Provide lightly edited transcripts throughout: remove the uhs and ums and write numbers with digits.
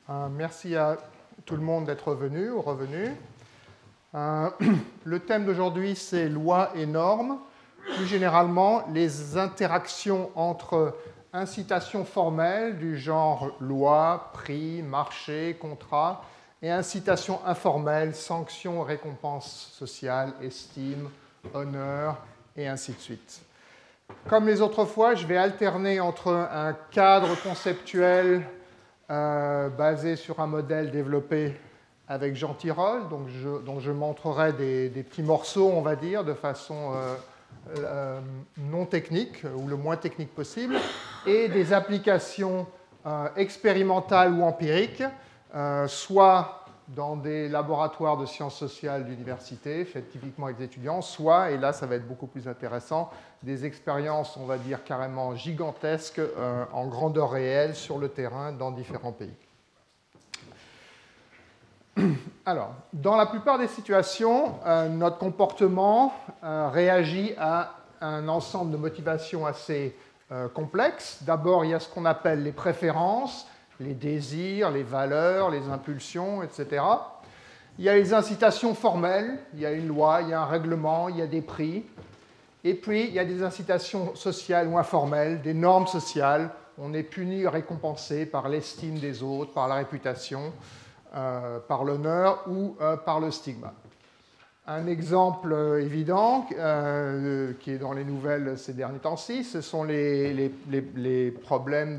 Merci à tout le monde d'être venu ou revenu. Le thème d'aujourd'hui, c'est lois et normes. Plus généralement, les interactions entre incitations formelles du genre loi, prix, marché, contrat, et incitations informelles, sanctions, récompenses sociales, estime, honneur, et ainsi de suite. Comme les autres fois, je vais alterner entre un cadre conceptuel basé sur un modèle développé avec Jean Tirole, dont je montrerai des petits morceaux, on va dire, de façon non technique, ou le moins technique possible, et des applications expérimentales ou empiriques, soit dans des laboratoires de sciences sociales d'université, faits typiquement avec des étudiants, soit, et là ça va être beaucoup plus intéressant, des expériences, on va dire, carrément gigantesques en grandeur réelle sur le terrain dans différents pays. Alors, dans la plupart des situations, notre comportement réagit à un ensemble de motivations assez complexes. D'abord, il y a ce qu'on appelle les préférences, les désirs, les valeurs, les impulsions, etc. Il y a les incitations formelles, il y a une loi, il y a un règlement, il y a des prix. Et puis, il y a des incitations sociales ou informelles, des normes sociales. On est puni, récompensé par l'estime des autres, par la réputation, par l'honneur ou par le stigmate. Un exemple évident qui est dans les nouvelles ces derniers temps-ci, ce sont les problèmes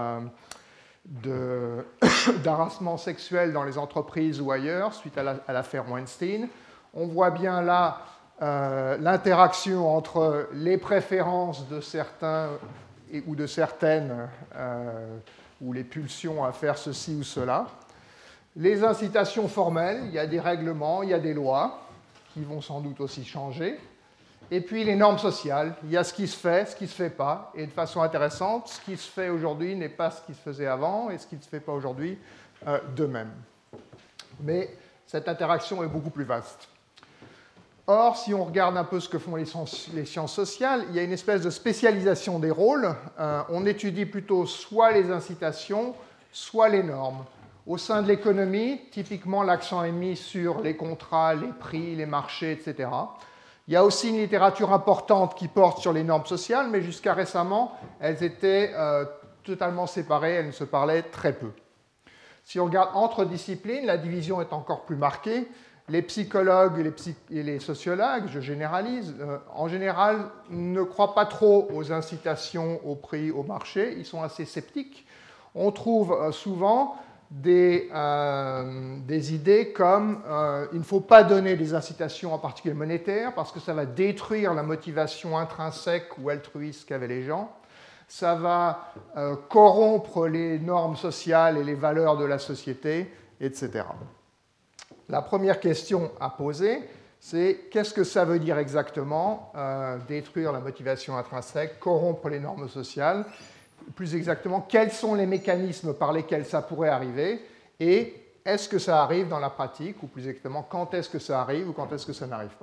d'harassement sexuel dans les entreprises ou ailleurs suite à l'affaire Weinstein. On voit bien là l'interaction entre les préférences de certains ou de certaines ou les pulsions à faire ceci ou cela. Les incitations formelles, il y a des règlements, il y a des lois qui vont sans doute aussi changer. Et puis les normes sociales, il y a ce qui se fait pas. Et de façon intéressante, ce qui se fait aujourd'hui n'est pas ce qui se faisait avant et ce qui ne se fait pas aujourd'hui de même. Mais cette interaction est beaucoup plus vaste. Or, si on regarde un peu ce que font les sciences sociales, il y a une espèce de spécialisation des rôles. On étudie plutôt soit les incitations, soit les normes. Au sein de l'économie, typiquement, l'accent est mis sur les contrats, les prix, les marchés, etc. Il y a aussi une littérature importante qui porte sur les normes sociales, mais jusqu'à récemment, elles étaient totalement séparées, elles ne se parlaient très peu. Si on regarde entre disciplines, la division est encore plus marquée. Les psychologues et les sociologues, je généralise, en général ne croient pas trop aux incitations, au prix, au marché. Ils sont assez sceptiques. On trouve souvent des idées comme il ne faut pas donner des incitations en particulier monétaires parce que ça va détruire la motivation intrinsèque ou altruiste qu'avaient les gens. Ça va corrompre les normes sociales et les valeurs de la société, etc. La première question à poser, c'est qu'est-ce que ça veut dire exactement détruire la motivation intrinsèque, corrompre les normes sociales? Plus exactement, quels sont les mécanismes par lesquels ça pourrait arriver et est-ce que ça arrive dans la pratique, ou plus exactement, quand est-ce que ça arrive ou quand est-ce que ça n'arrive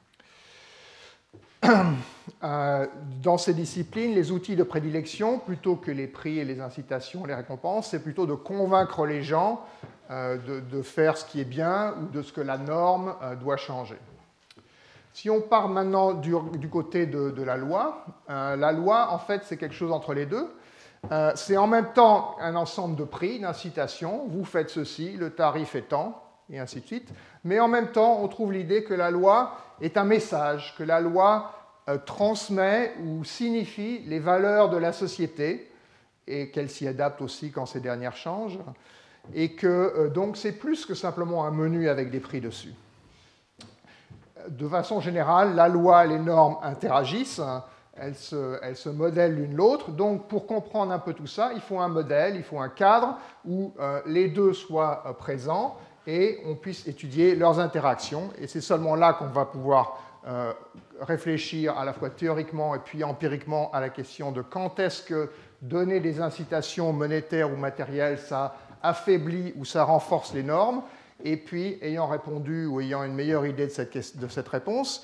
pas. Dans ces disciplines, les outils de prédilection, plutôt que les prix et les incitations, les récompenses, c'est plutôt de convaincre les gens de faire ce qui est bien ou de ce que la norme doit changer. Si on part maintenant du côté de la loi, en fait, c'est quelque chose entre les deux. C'est en même temps un ensemble de prix, d'incitations. Vous faites ceci, le tarif est tant, et ainsi de suite. Mais en même temps, on trouve l'idée que la loi est un message, que la loi transmet ou signifie les valeurs de la société et qu'elle s'y adapte aussi quand ces dernières changent. Et que donc c'est plus que simplement un menu avec des prix dessus. De façon générale, la loi et les normes interagissent. Elles se modèlent l'une l'autre. Donc, pour comprendre un peu tout ça, il faut un modèle, il faut un cadre où les deux soient présents et on puisse étudier leurs interactions. Et c'est seulement là qu'on va pouvoir réfléchir à la fois théoriquement et puis empiriquement à la question de quand est-ce que donner des incitations monétaires ou matérielles, ça affaiblit ou ça renforce les normes. Et puis, ayant répondu ou ayant une meilleure idée de cette réponse,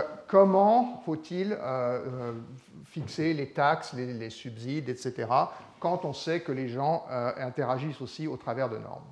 comment faut-il fixer les taxes, les subsides, etc., quand on sait que les gens interagissent aussi au travers de normes.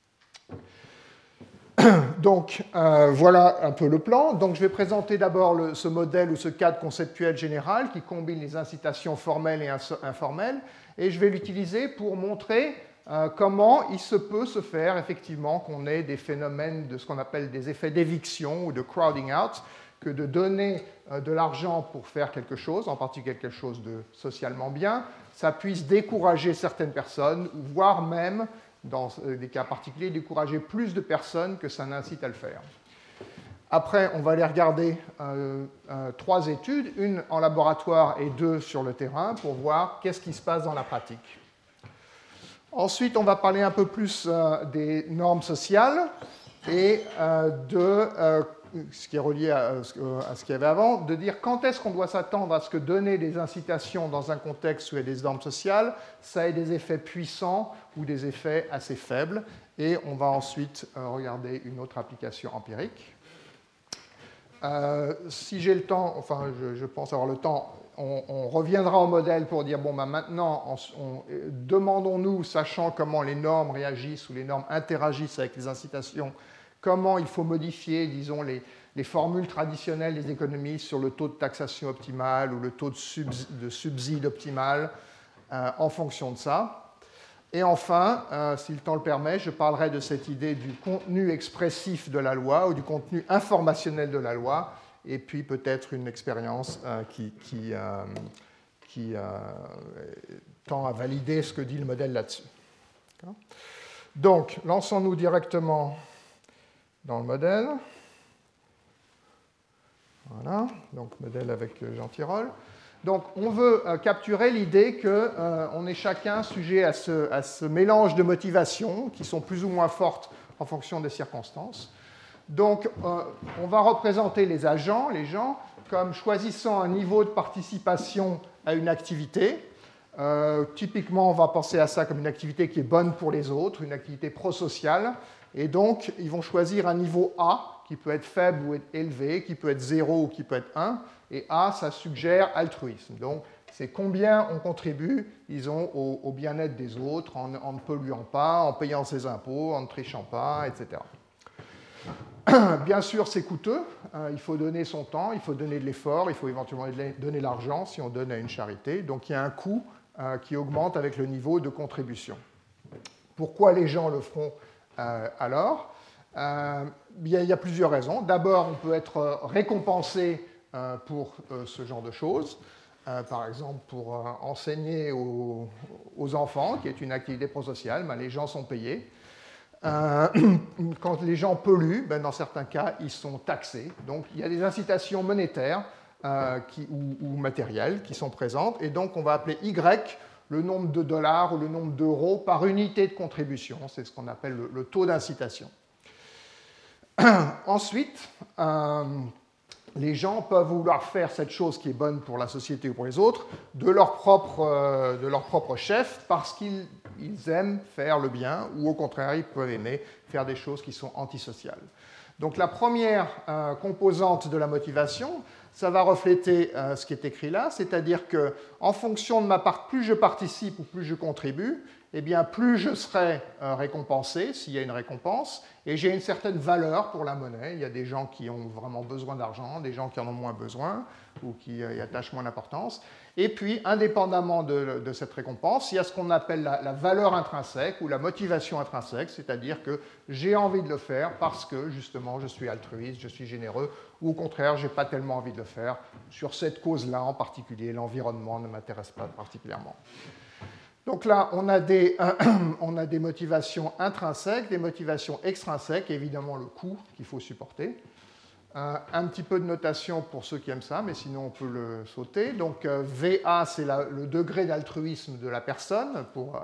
Donc, voilà un peu le plan. Donc, je vais présenter d'abord ce modèle ou ce cadre conceptuel général qui combine les incitations formelles et informelles, et je vais l'utiliser pour montrer comment il se peut se faire effectivement qu'on ait des phénomènes de ce qu'on appelle des effets d'éviction ou de crowding out, que de donner de l'argent pour faire quelque chose, en particulier quelque chose de socialement bien, ça puisse décourager certaines personnes, voire même dans des cas particuliers, décourager plus de personnes que ça n'incite à le faire. Après, on va aller regarder 3 études, une en laboratoire et 2 sur le terrain, pour voir qu'est-ce qui se passe dans la pratique. Ensuite, on va parler un peu plus des normes sociales et de ce qui est relié à ce qu'il y avait avant, de dire quand est-ce qu'on doit s'attendre à ce que donner des incitations dans un contexte où il y a des normes sociales, ça ait des effets puissants ou des effets assez faibles. Et on va ensuite regarder une autre application empirique. Si j'ai le temps, enfin je pense avoir le temps, on reviendra au modèle pour dire, bon, ben maintenant, demandons-nous, sachant comment les normes réagissent ou les normes interagissent avec les incitations, comment il faut modifier, disons, les formules traditionnelles des économistes sur le taux de taxation optimal ou le taux de subside optimal en fonction de ça. Et enfin, si le temps le permet, je parlerai de cette idée du contenu expressif de la loi ou du contenu informationnel de la loi, et puis peut-être une expérience qui tend à valider ce que dit le modèle là-dessus. Donc, lançons-nous directement dans le modèle. Voilà, donc modèle avec Jean Tirole. Donc on veut capturer l'idée qu'on est chacun sujet à ce mélange de motivations qui sont plus ou moins fortes en fonction des circonstances. Donc on va représenter les agents, les gens, comme choisissant un niveau de participation à une activité. Typiquement, on va penser à ça comme une activité qui est bonne pour les autres, une activité prosociale. Et donc, ils vont choisir un niveau A, qui peut être faible ou élevé, qui peut être 0 ou qui peut être 1. Et A, ça suggère altruisme. Donc, c'est combien on contribue, disons, au bien-être des autres, en ne polluant pas, en payant ses impôts, en ne trichant pas, etc. Bien sûr, c'est coûteux. Il faut donner son temps, il faut donner de l'effort, il faut éventuellement donner l'argent si on donne à une charité. Donc, il y a un coût qui augmente avec le niveau de contribution. Pourquoi les gens le feront alors, il y a plusieurs raisons. D'abord, on peut être récompensé pour ce genre de choses. Par exemple, pour enseigner aux enfants, qui est une activité prosociale, les gens sont payés. Quand les gens polluent, dans certains cas, ils sont taxés. Donc, il y a des incitations monétaires ou matérielles qui sont présentes. Et donc, on va appeler Y le nombre de dollars ou le nombre d'euros par unité de contribution. C'est ce qu'on appelle le taux d'incitation. Ensuite, les gens peuvent vouloir faire cette chose qui est bonne pour la société ou pour les autres de leur propre chef parce qu'ils aiment faire le bien ou au contraire, ils peuvent aimer faire des choses qui sont antisociales. Donc la première composante de la motivation, ça va refléter ce qui est écrit là, c'est-à-dire qu'en fonction de ma part, plus je participe ou plus je contribue, eh bien plus je serai récompensé s'il y a une récompense, et j'ai une certaine valeur pour la monnaie. Il y a des gens qui ont vraiment besoin d'argent, des gens qui en ont moins besoin ou qui y attachent moins d'importance. Et puis, indépendamment de cette récompense, il y a ce qu'on appelle la valeur intrinsèque ou la motivation intrinsèque, c'est-à-dire que j'ai envie de le faire parce que, justement, je suis altruiste, je suis généreux, ou au contraire, je n'ai pas tellement envie de le faire sur cette cause-là en particulier, l'environnement ne m'intéresse pas particulièrement. Donc là, on a des motivations intrinsèques, des motivations extrinsèques, et évidemment le coût qu'il faut supporter. Un petit peu de notation pour ceux qui aiment ça, mais sinon on peut le sauter. Donc VA, c'est le degré d'altruisme de la personne, pour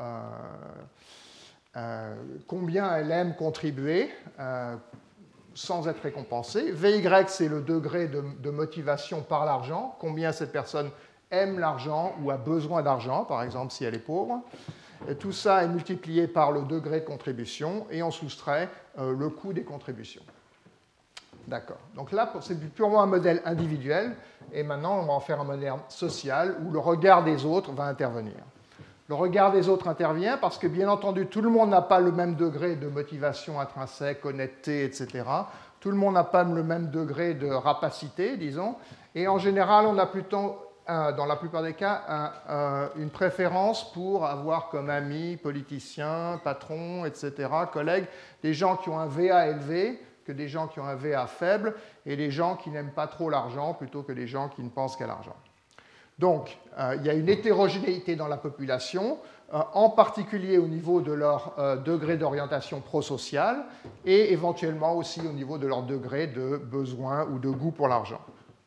combien elle aime contribuer sans être récompensée. VY, c'est le degré de motivation par l'argent, combien cette personne aime l'argent ou a besoin d'argent, par exemple si elle est pauvre. Et tout ça est multiplié par le degré de contribution et on soustrait le coût des contributions. D'accord. Donc là, c'est purement un modèle individuel et maintenant on va en faire un modèle social où le regard des autres va intervenir. Le regard des autres intervient parce que, bien entendu, tout le monde n'a pas le même degré de motivation intrinsèque, honnêteté, etc. Tout le monde n'a pas le même degré de rapacité, disons. Et en général, on a plutôt, dans la plupart des cas, une préférence pour avoir comme amis, politiciens, patrons, etc., collègues, des gens qui ont un VA élevé que des gens qui ont un VA faible et des gens qui n'aiment pas trop l'argent plutôt que des gens qui ne pensent qu'à l'argent. Donc, il y a une hétérogénéité dans la population, en particulier au niveau de leur degré d'orientation prosociale et éventuellement aussi au niveau de leur degré de besoin ou de goût pour l'argent.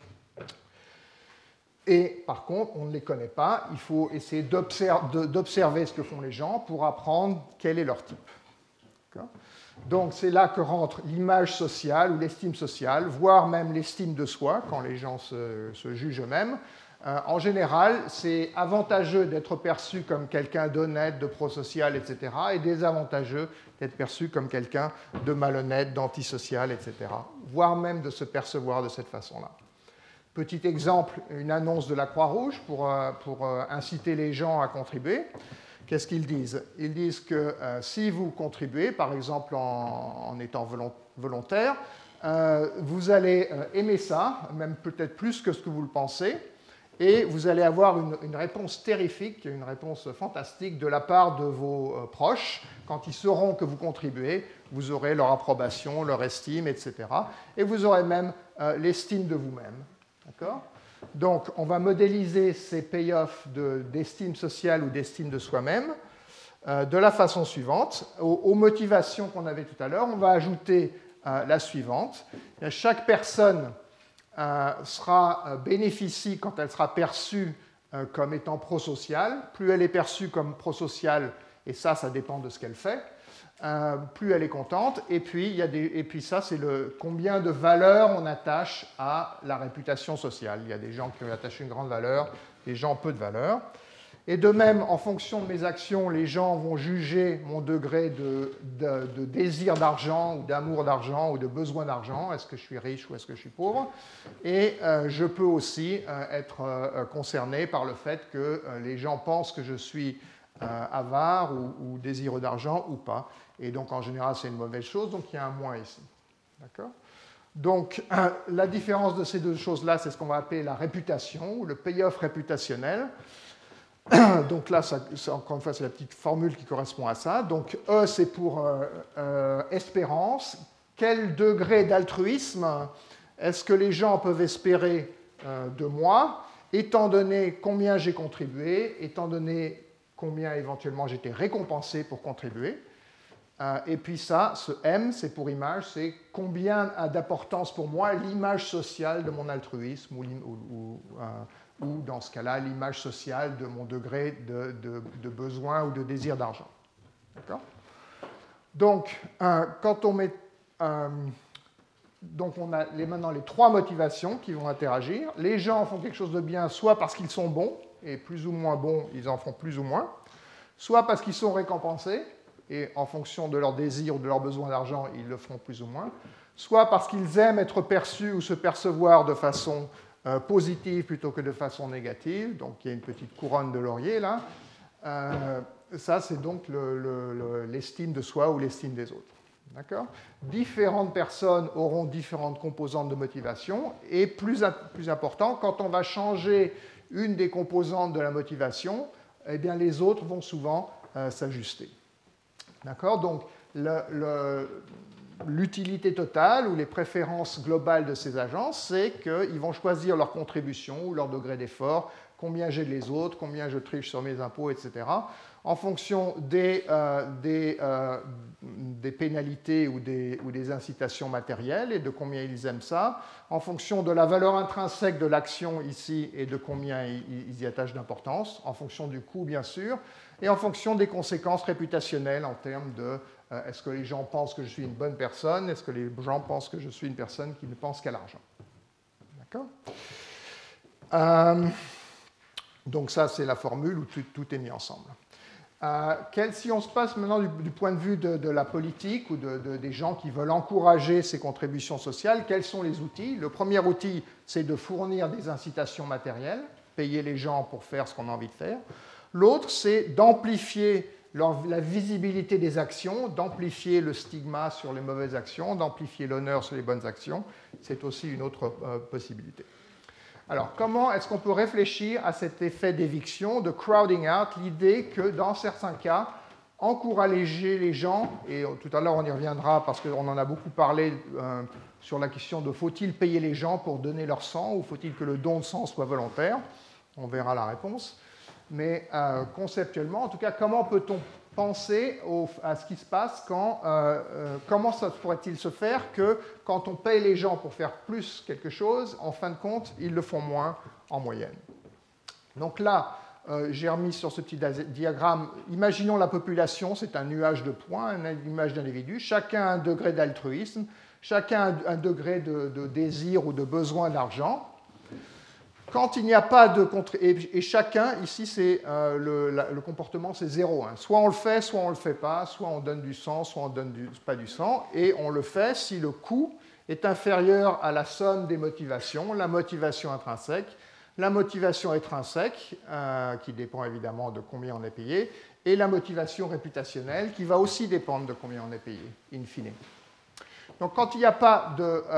Et par contre, on ne les connaît pas, il faut essayer d'observer ce que font les gens pour apprendre quel est leur type. Donc c'est là que rentre l'image sociale ou l'estime sociale, voire même l'estime de soi, quand les gens se jugent eux-mêmes. En général, c'est avantageux d'être perçu comme quelqu'un d'honnête, de prosocial, etc., et désavantageux d'être perçu comme quelqu'un de malhonnête, d'antisocial, etc., voire même de se percevoir de cette façon-là. Petit exemple, une annonce de la Croix-Rouge pour inciter les gens à contribuer. Qu'est-ce qu'ils disent? Ils disent que si vous contribuez, par exemple en étant volontaire, vous allez aimer ça, même peut-être plus que ce que vous le pensez, et vous allez avoir une réponse terrifique, une réponse fantastique de la part de vos proches. Quand ils sauront que vous contribuez, vous aurez leur approbation, leur estime, etc. Et vous aurez même l'estime de vous-même. D'accord ? Donc, on va modéliser ces payoffs d'estime sociale ou d'estime de soi-même de la façon suivante. Aux motivations qu'on avait tout à l'heure, on va ajouter la suivante. Chaque personne bénéficie quand elle sera perçue comme étant prosociale. Plus elle est perçue comme prosociale, et ça dépend de ce qu'elle fait, plus elle est contente. Et puis ça, c'est combien de valeur on attache à la réputation sociale. Il y a des gens qui attachent une grande valeur, des gens peu de valeur. Et de même, en fonction de mes actions, les gens vont juger mon degré de désir d'argent ou d'amour d'argent ou de besoin d'argent. Est-ce que je suis riche ou est-ce que je suis pauvre? Et je peux aussi être concerné par le fait que les gens pensent que je suis avare ou désireux d'argent ou pas. Et donc, en général, c'est une mauvaise chose. Donc, il y a un moins ici. D'accord ? Donc, la différence de ces deux choses-là, c'est ce qu'on va appeler la réputation ou le payoff réputationnel. Donc là, encore une fois, c'est la petite formule qui correspond à ça. Donc E, c'est pour espérance. Quel degré d'altruisme est-ce que les gens peuvent espérer de moi, étant donné combien j'ai contribué, étant donné combien éventuellement j'ai été récompensé pour contribuer. Et puis ça, ce M, c'est pour image, c'est combien a d'importance pour moi l'image sociale de mon altruisme ou dans ce cas-là, l'image sociale de mon degré de besoin ou de désir d'argent. D'accord ? Donc, quand on met... donc, on a maintenant les trois motivations qui vont interagir. Les gens font quelque chose de bien, soit parce qu'ils sont bons, et plus ou moins bons, ils en font plus ou moins, soit parce qu'ils sont récompensés, et en fonction de leur désir ou de leur besoin d'argent, ils le feront plus ou moins, soit parce qu'ils aiment être perçus ou se percevoir de façon positive plutôt que de façon négative. Donc il y a une petite couronne de laurier là. Ça, c'est donc l'estime de soi ou l'estime des autres. D'accord ? Différentes personnes auront différentes composantes de motivation. Et plus important, quand on va changer une des composantes de la motivation, eh bien, les autres vont souvent s'ajuster. D'accord ? Donc l'utilité totale ou les préférences globales de ces agences, c'est qu'ils vont choisir leur contribution ou leur degré d'effort, combien j'ai de les autres, combien je triche sur mes impôts, etc., en fonction des pénalités ou des incitations matérielles et de combien ils aiment ça, en fonction de la valeur intrinsèque de l'action ici et de combien ils y attachent d'importance, en fonction du coût, bien sûr, et en fonction des conséquences réputationnelles en termes de est-ce que les gens pensent que je suis une bonne personne? Est-ce que les gens pensent que je suis une personne qui ne pense qu'à l'argent? D'accord? Donc ça, c'est la formule où tout est mis ensemble. Si on se passe maintenant du point de vue de la politique ou des gens qui veulent encourager ces contributions sociales, quels sont les outils? Le premier outil, c'est de fournir des incitations matérielles, payer les gens pour faire ce qu'on a envie de faire. L'autre, c'est d'amplifier la visibilité des actions, d'amplifier le stigma sur les mauvaises actions, d'amplifier l'honneur sur les bonnes actions. C'est aussi une autre possibilité. Alors, comment est-ce qu'on peut réfléchir à cet effet d'éviction, de crowding out, l'idée que dans certains cas, encourager les gens, et tout à l'heure on y reviendra parce qu'on en a beaucoup parlé sur la question de faut-il payer les gens pour donner leur sang ou faut-il que le don de sang soit volontaire? On verra la réponse. Mais conceptuellement, en tout cas, comment peut-on penser à ce qui se passe comment ça pourrait-il se faire que quand on paye les gens pour faire plus quelque chose, en fin de compte, ils le font moins en moyenne. Donc là, j'ai remis sur ce petit diagramme, imaginons la population, c'est un nuage de points, une image d'individus, chacun a un degré d'altruisme, chacun a un degré de désir ou de besoin d'argent. Quand il n'y a pas de... Et chacun, ici, c'est le comportement, c'est zéro. Hein. Soit on le fait, soit on ne le fait pas, soit on donne du sang, soit on ne donne pas du sang, et on le fait si le coût est inférieur à la somme des motivations, la motivation intrinsèque, la motivation extrinsèque, qui dépend évidemment de combien on est payé, et la motivation réputationnelle, qui va aussi dépendre de combien on est payé, in fine. Donc quand il n'y a pas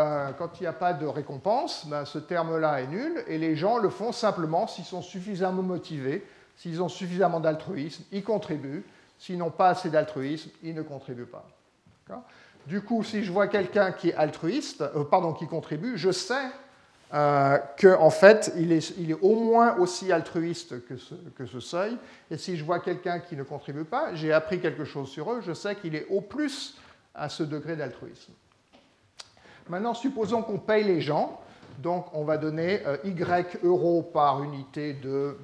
de récompense, ben, ce terme-là est nul, et les gens le font simplement s'ils sont suffisamment motivés, s'ils ont suffisamment d'altruisme, ils contribuent. S'ils n'ont pas assez d'altruisme, ils ne contribuent pas. Du coup, si je vois quelqu'un qui est altruiste, qui contribue, je sais qu'en fait, il est au moins aussi altruiste que ce seuil. Et si je vois quelqu'un qui ne contribue pas, j'ai appris quelque chose sur eux, je sais qu'il est au plus à ce degré d'altruisme. Maintenant, supposons qu'on paye les gens, donc on va donner Y euros par unité de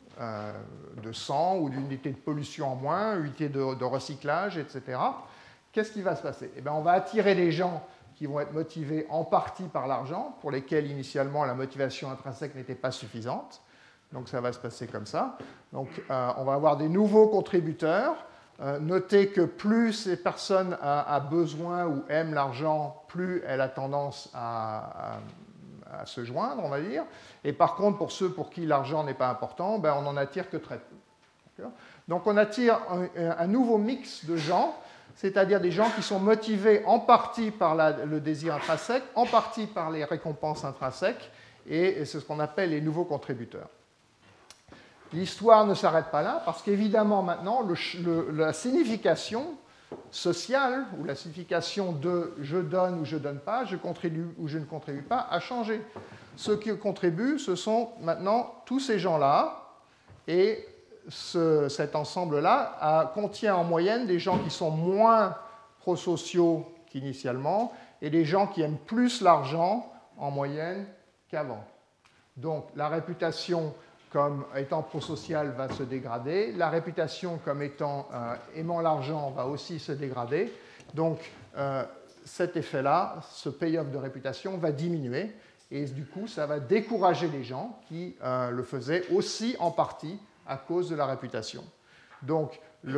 sang ou d'unité de pollution en moins, unité de recyclage, etc. Qu'est-ce qui va se passer? Eh bien, on va attirer des gens qui vont être motivés en partie par l'argent, pour lesquels initialement la motivation intrinsèque n'était pas suffisante. Donc ça va se passer comme ça. Donc on va avoir des nouveaux contributeurs. Notez que plus ces personnes a besoin ou aiment l'argent, plus elle a tendance à se joindre, on va dire. Et par contre, pour ceux pour qui l'argent n'est pas important, ben, on n'en attire que très peu. Donc on attire un nouveau mix de gens, c'est-à-dire des gens qui sont motivés en partie par le désir intrinsèque, en partie par les récompenses intrinsèques, et c'est ce qu'on appelle les nouveaux contributeurs. L'histoire ne s'arrête pas là, parce qu'évidemment, maintenant, la signification sociale, ou la signification de je donne ou je ne donne pas, je contribue ou je ne contribue pas, a changé. Ceux qui contribuent, ce sont maintenant tous ces gens-là, et cet ensemble-là contient en moyenne des gens qui sont moins prosociaux qu'initialement, et des gens qui aiment plus l'argent en moyenne qu'avant. Donc la réputation comme étant prosocial va se dégrader, la réputation comme étant aimant l'argent va aussi se dégrader. Donc cet effet-là, ce payoff de réputation va diminuer et du coup ça va décourager les gens qui le faisaient aussi en partie à cause de la réputation. Donc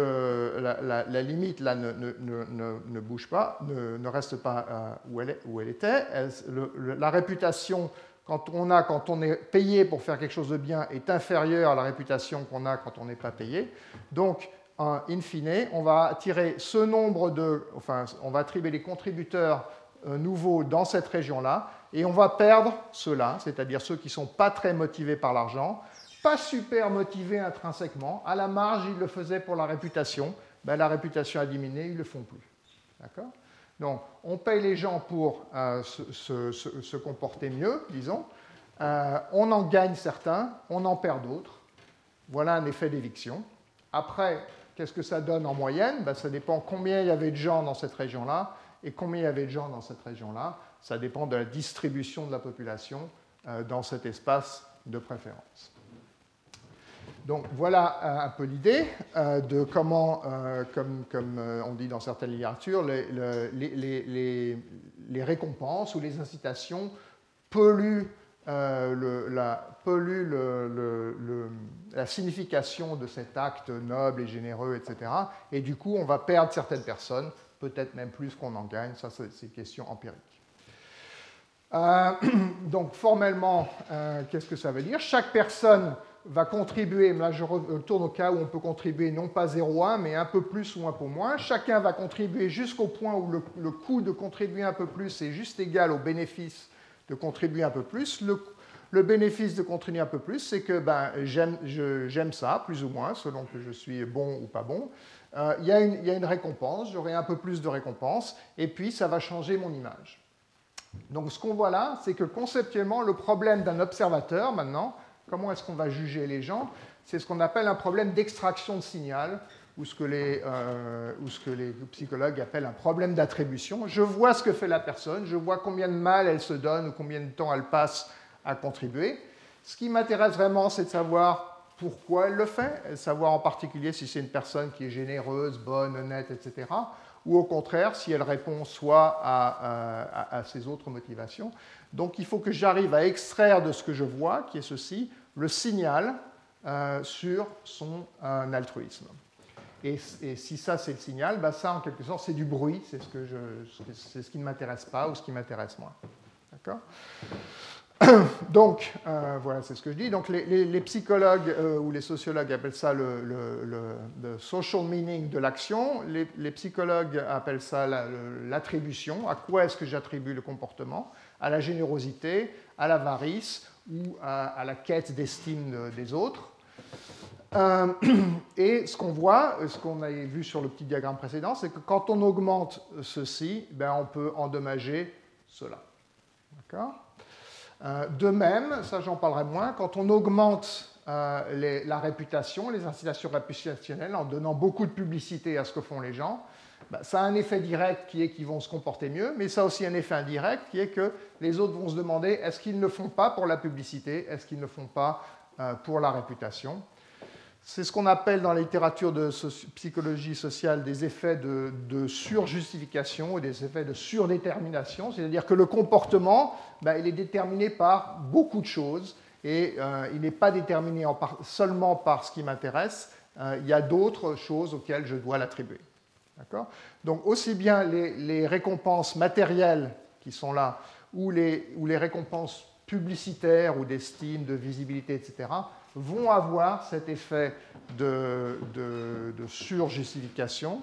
la limite là ne bouge pas, ne reste pas où elle était. La réputation quand on est payé pour faire quelque chose de bien est inférieure à la réputation qu'on a quand on n'est pas payé. Donc, in fine, on va attirer on va attribuer les contributeurs nouveaux dans cette région-là, et on va perdre ceux-là, c'est-à-dire ceux qui ne sont pas très motivés par l'argent, pas super motivés intrinsèquement. À la marge, ils le faisaient pour la réputation. Ben, la réputation a diminué, ils ne le font plus. D'accord ? Donc, on paye les gens pour se comporter mieux, disons. On en gagne certains, on en perd d'autres. Voilà un effet d'éviction. Après, qu'est-ce que ça donne en moyenne? Ben, ça dépend combien il y avait de gens dans cette région-là et combien il y avait de gens dans cette région-là. Ça dépend de la distribution de la population dans cet espace de préférence. Donc voilà un peu l'idée de comment, comme on dit dans certaines littératures, les récompenses ou les incitations polluent la signification de cet acte noble et généreux, etc. Et du coup, on va perdre certaines personnes, peut-être même plus qu'on en gagne. Ça, c'est une question empirique. Donc formellement, qu'est-ce que ça veut dire? Chaque personne va contribuer, là je retourne au cas où on peut contribuer non pas 0,1 mais un peu plus ou un peu moins. Chacun va contribuer jusqu'au point où le coût de contribuer un peu plus est juste égal au bénéfice de contribuer un peu plus. Le bénéfice de contribuer un peu plus, c'est que j'aime ça, plus ou moins, selon que je suis bon ou pas bon. Il y a une récompense, j'aurai un peu plus de récompense, et puis ça va changer mon image. Donc ce qu'on voit là, c'est que conceptuellement, le problème d'un observateur, maintenant, comment est-ce qu'on va juger les gens? C'est ce qu'on appelle un problème d'extraction de signal, ou ce que les psychologues appellent un problème d'attribution. Je vois ce que fait la personne, je vois combien de mal elle se donne, ou combien de temps elle passe à contribuer. Ce qui m'intéresse vraiment, c'est de savoir pourquoi elle le fait, savoir en particulier si c'est une personne qui est généreuse, bonne, honnête, etc., ou au contraire, si elle répond soit à ses autres motivations. Donc il faut que j'arrive à extraire de ce que je vois, qui est ceci, le signal sur son altruisme. Et si ça c'est le signal, ça en quelque sorte c'est du bruit, c'est ce qui ne m'intéresse pas ou ce qui m'intéresse moins. D'accord ? Donc, voilà, c'est ce que je dis. Donc, les psychologues ou les sociologues appellent ça le social meaning de l'action. Les psychologues appellent ça l'attribution. À quoi est-ce que j'attribue le comportement? À la générosité, à l'avarice ou à la quête d'estime des autres. Et ce qu'on voit, ce qu'on avait vu sur le petit diagramme précédent, c'est que quand on augmente ceci, on peut endommager cela. D'accord ? De même, ça j'en parlerai moins, quand on augmente la réputation, les incitations réputationnelles, en donnant beaucoup de publicité à ce que font les gens, ça a un effet direct qui est qu'ils vont se comporter mieux, mais ça a aussi un effet indirect qui est que les autres vont se demander est-ce qu'ils ne le font pas pour la publicité, est-ce qu'ils ne le font pas pour la réputation. C'est ce qu'on appelle dans la littérature de psychologie sociale des effets de surjustification et des effets de surdétermination, c'est-à-dire que le comportement, il est déterminé par beaucoup de choses et il n'est pas déterminé seulement par ce qui m'intéresse, il y a d'autres choses auxquelles je dois l'attribuer. D'accord ? Donc aussi bien les récompenses matérielles qui sont là ou les récompenses publicitaires ou d'estime, de visibilité, etc., vont avoir cet effet de surjustification.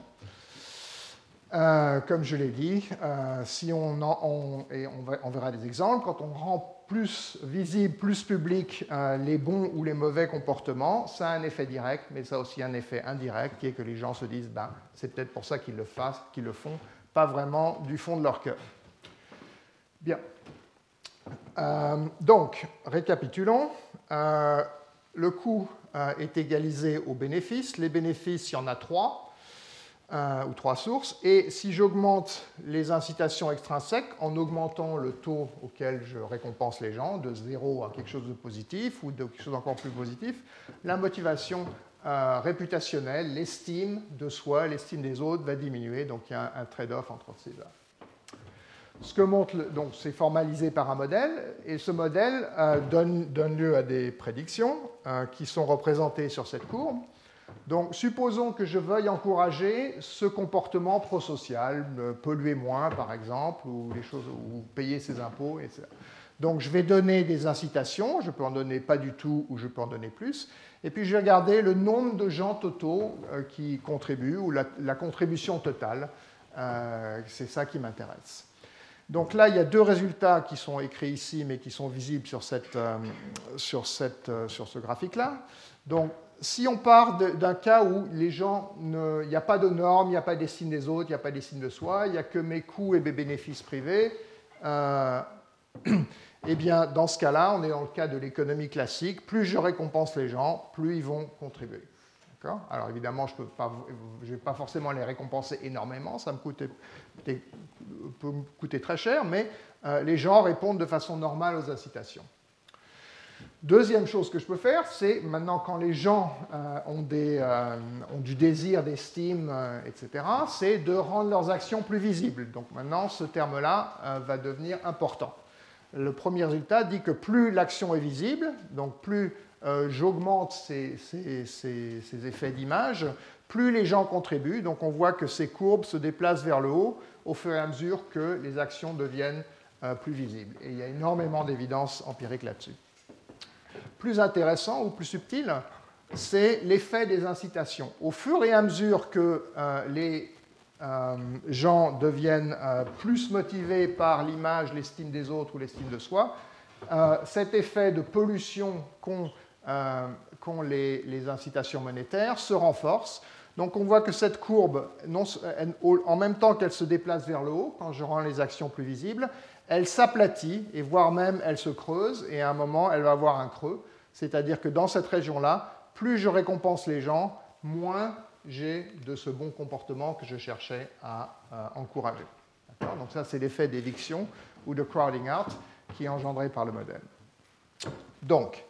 Comme je l'ai dit, si on verra des exemples, quand on rend plus visible, plus public les bons ou les mauvais comportements, ça a un effet direct, mais ça a aussi un effet indirect, qui est que les gens se disent c'est peut-être pour ça qu'ils le font, pas vraiment du fond de leur cœur. Bien. Donc, récapitulons. Le coût est égalisé aux bénéfices. Les bénéfices, il y en a 3, ou 3 sources. Et si j'augmente les incitations extrinsèques en augmentant le taux auquel je récompense les gens, de 0 à quelque chose de positif ou de quelque chose d'encore plus positif, la motivation réputationnelle, l'estime de soi, l'estime des autres va diminuer. Donc il y a un trade-off entre ces deux. Ce que montre, donc c'est formalisé par un modèle, et ce modèle donne lieu à des prédictions qui sont représentées sur cette courbe. Donc supposons que je veuille encourager ce comportement prosocial, polluer moins par exemple, ou payer ses impôts, etc. Donc je vais donner des incitations, je peux en donner pas du tout ou je peux en donner plus, et puis je vais regarder le nombre de gens totaux qui contribuent, ou la contribution totale, c'est ça qui m'intéresse. Donc là, il y a 2 résultats qui sont écrits ici, mais qui sont visibles sur ce graphique-là. Donc, si on part d'un cas où les gens, il n'y a pas de normes, il n'y a pas d'estime des autres, il n'y a pas d'estime de soi, il n'y a que mes coûts et mes bénéfices privés, eh bien, dans ce cas-là, on est dans le cas de l'économie classique. Plus je récompense les gens, plus ils vont contribuer. D'accord ? Alors évidemment, je ne vais pas forcément les récompenser énormément, ça peut me coûter très cher, mais les gens répondent de façon normale aux incitations. Deuxième chose que je peux faire, c'est maintenant quand les gens ont du désir, d'estime, etc., c'est de rendre leurs actions plus visibles. Donc maintenant, ce terme-là va devenir important. Le premier résultat dit que plus l'action est visible, donc plus j'augmente ces effets d'image, plus les gens contribuent. Donc on voit que ces courbes se déplacent vers le haut au fur et à mesure que les actions deviennent plus visibles. Et il y a énormément d'évidence empirique là-dessus. Plus intéressant ou plus subtil, c'est l'effet des incitations. Au fur et à mesure que les gens deviennent plus motivés par l'image, l'estime des autres ou l'estime de soi, cet effet de pollution qu'ont les incitations monétaires se renforce. Donc on voit que cette courbe, en même temps qu'elle se déplace vers le haut, quand je rends les actions plus visibles, elle s'aplatit, et voire même elle se creuse, et à un moment elle va avoir un creux. C'est-à-dire que dans cette région-là, plus je récompense les gens, moins j'ai de ce bon comportement que je cherchais à encourager. Donc ça, c'est l'effet d'éviction ou de crowding out qui est engendré par le modèle. Donc,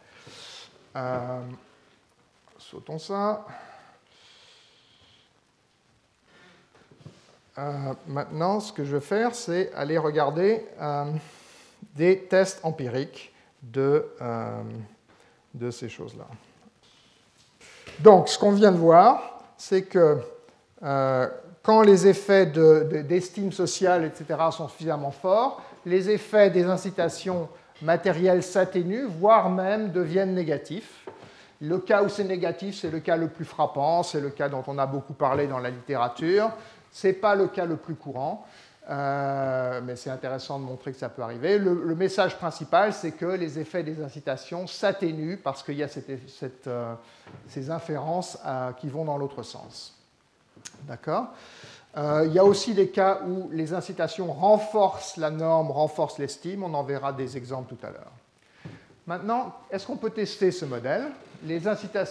sautons ça. Maintenant, ce que je vais faire, c'est aller regarder des tests empiriques de ces choses-là. Donc, ce qu'on vient de voir, c'est que quand les effets d'estime sociale, etc., sont suffisamment forts, les effets des incitations matérielles s'atténuent, voire même deviennent négatifs. Le cas où c'est négatif, c'est le cas le plus frappant, c'est le cas dont on a beaucoup parlé dans la littérature. Ce n'est pas le cas le plus courant, mais c'est intéressant de montrer que ça peut arriver. Le message principal, c'est que les effets des incitations s'atténuent parce qu'il y a ces inférences qui vont dans l'autre sens. D'accord ? Il y a aussi des cas où les incitations renforcent la norme, renforcent l'estime. On en verra des exemples tout à l'heure. Maintenant, est-ce qu'on peut tester ce modèle ? Les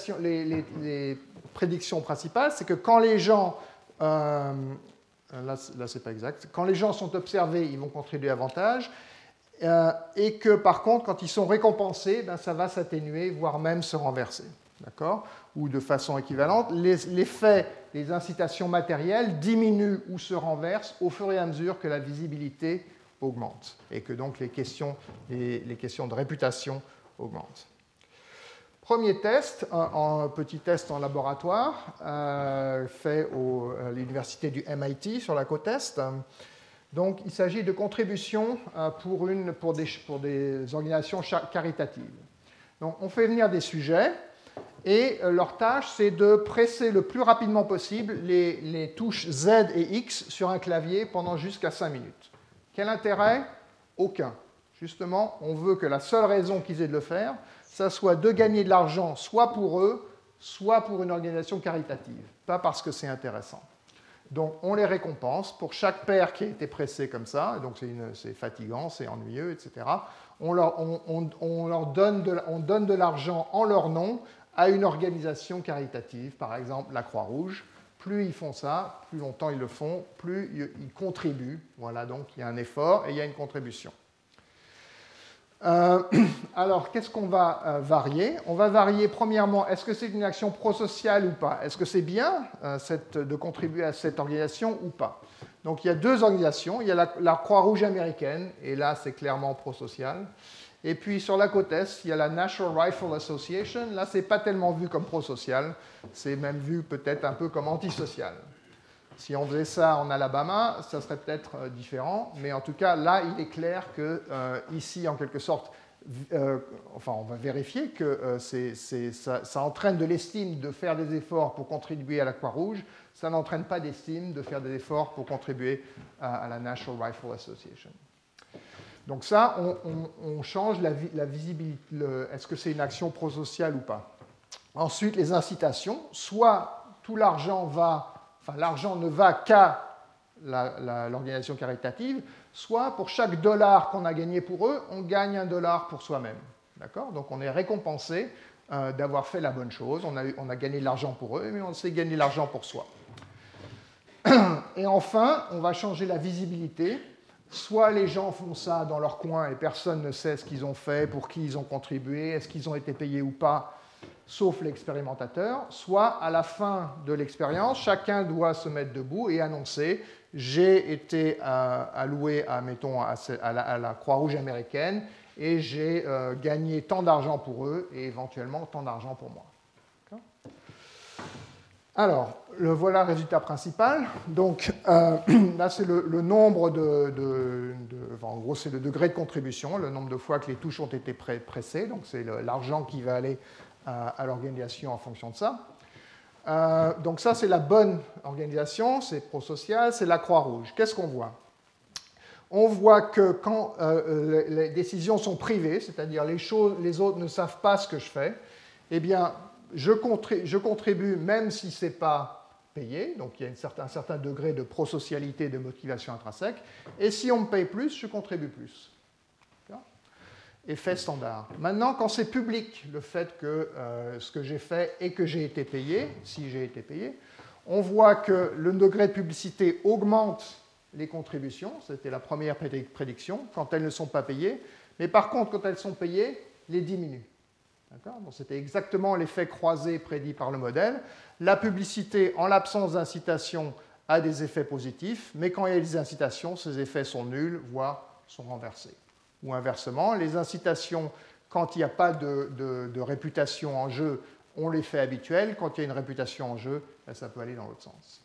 prédictions principales, c'est que quand les gens... là, c'est pas exact. Quand les gens sont observés, ils vont contribuer davantage. Et que, par contre, quand ils sont récompensés, ça va s'atténuer, voire même se renverser. D'accord ? Ou de façon équivalente, l'effet des incitations matérielles diminue ou se renverse au fur et à mesure que la visibilité augmente et que donc les questions de réputation augmentent. Premier test, un petit test en laboratoire fait à l'université du MIT sur la côte Est. Donc, il s'agit de contributions pour des organisations caritatives. Donc, on fait venir des sujets et leur tâche, c'est de presser le plus rapidement possible les touches Z et X sur un clavier pendant jusqu'à 5 minutes. Quel intérêt ? Aucun. Justement, on veut que la seule raison qu'ils aient de le faire, ça soit de gagner de l'argent, soit pour eux, soit pour une organisation caritative, pas parce que c'est intéressant. Donc, on les récompense pour chaque paire qui a été pressée comme ça, donc c'est fatigant, c'est ennuyeux, etc. On donne de l'argent en leur nom à une organisation caritative, par exemple la Croix-Rouge. Plus ils font ça, plus longtemps ils le font, plus ils contribuent. Voilà, donc il y a un effort et il y a une contribution. Alors, qu'est-ce qu'on va varier ? On va varier, premièrement, est-ce que c'est une action prosociale ou pas ? Est-ce que c'est bien de contribuer à cette organisation ou pas ? Donc, il y a deux organisations. Il y a la Croix-Rouge américaine, et là, c'est clairement prosocial. Et puis, sur la côte Est, il y a la National Rifle Association. Là, ce n'est pas tellement vu comme prosocial. C'est même vu peut-être un peu comme antisocial. Si on faisait ça en Alabama, ça serait peut-être différent, mais en tout cas, là, il est clair que ici, en quelque sorte, on va vérifier que ça entraîne de l'estime de faire des efforts pour contribuer à la Croix-Rouge, ça n'entraîne pas d'estime de faire des efforts pour contribuer à la National Rifle Association. Donc ça, on change la visibilité, est-ce que c'est une action prosociale ou pas. Ensuite, les incitations, soit tout l'argent l'argent ne va qu'à l'organisation caritative, soit pour chaque dollar qu'on a gagné pour eux, on gagne $1 pour soi-même. D'accord ? Donc on est récompensé d'avoir fait la bonne chose. On a gagné de l'argent pour eux, mais on sait gagner de l'argent pour soi. Et enfin, on va changer la visibilité. Soit les gens font ça dans leur coin et personne ne sait ce qu'ils ont fait, pour qui ils ont contribué, est-ce qu'ils ont été payés ou pas, sauf l'expérimentateur, soit à la fin de l'expérience, chacun doit se mettre debout et annoncer « j'ai été alloué à la Croix-Rouge américaine et j'ai gagné tant d'argent pour eux et éventuellement tant d'argent pour moi ». Alors, voilà le résultat principal. Donc, là, c'est le nombre en gros, c'est le degré de contribution, le nombre de fois que les touches ont été pressées. Donc, c'est l'argent qui va aller à l'organisation en fonction de ça. Donc, ça, c'est la bonne organisation, c'est pro-social, c'est la Croix-Rouge. Qu'est-ce qu'on voit? On voit que quand les décisions sont privées, c'est-à-dire les autres ne savent pas ce que je fais, eh bien, je contribue même si ce n'est pas payé, donc il y a un certain degré de prosocialité, de motivation intrinsèque, et si on me paye plus, je contribue plus. Effet standard. Maintenant, quand c'est public, le fait que ce que j'ai fait et que j'ai été payé, si j'ai été payé, on voit que le degré de publicité augmente les contributions, c'était la première prédiction, quand elles ne sont pas payées, mais par contre, quand elles sont payées, les diminue. Donc, c'était exactement l'effet croisé prédit par le modèle. La publicité, en l'absence d'incitation, a des effets positifs, mais quand il y a des incitations, ces effets sont nuls, voire sont renversés. Ou inversement, les incitations, quand il n'y a pas de réputation en jeu, ont l'effet habituel. Quand il y a une réputation en jeu, ça peut aller dans l'autre sens.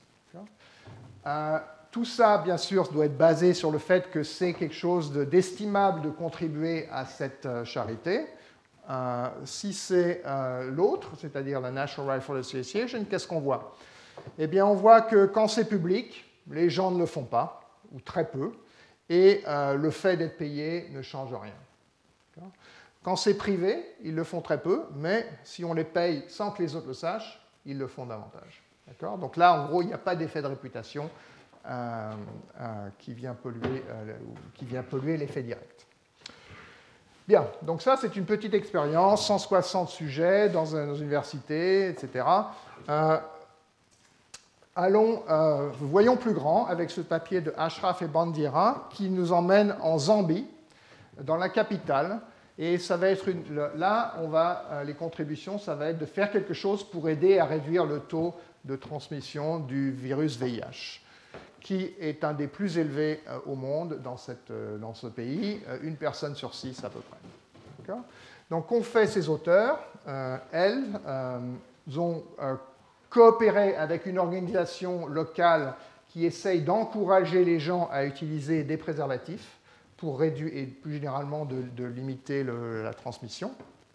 Tout ça, bien sûr, doit être basé sur le fait que c'est quelque chose d'estimable de contribuer à cette charité. Si c'est l'autre, c'est-à-dire la National Rifle Association, qu'est-ce qu'on voit? Eh bien, on voit que quand c'est public, les gens ne le font pas, ou très peu, et le fait d'être payé ne change rien. Quand c'est privé, ils le font très peu, mais si on les paye sans que les autres le sachent, ils le font davantage. Donc là, en gros, il n'y a pas d'effet de réputation qui vient polluer l'effet direct. Bien, donc ça, c'est une petite expérience, 160 sujets dans une université, etc. Voyons plus grand avec ce papier de Ashraf et Bandiera qui nous emmène en Zambie, dans la capitale. Et ça va être les contributions, ça va être de faire quelque chose pour aider à réduire le taux de transmission du virus VIH, qui est un des plus élevés au monde dans ce pays, 1 personne sur 6 à peu près. Donc, qu'ont fait ces auteurs? Elles ont coopéré avec une organisation locale qui essaye d'encourager les gens à utiliser des préservatifs pour réduire et plus généralement de limiter la transmission.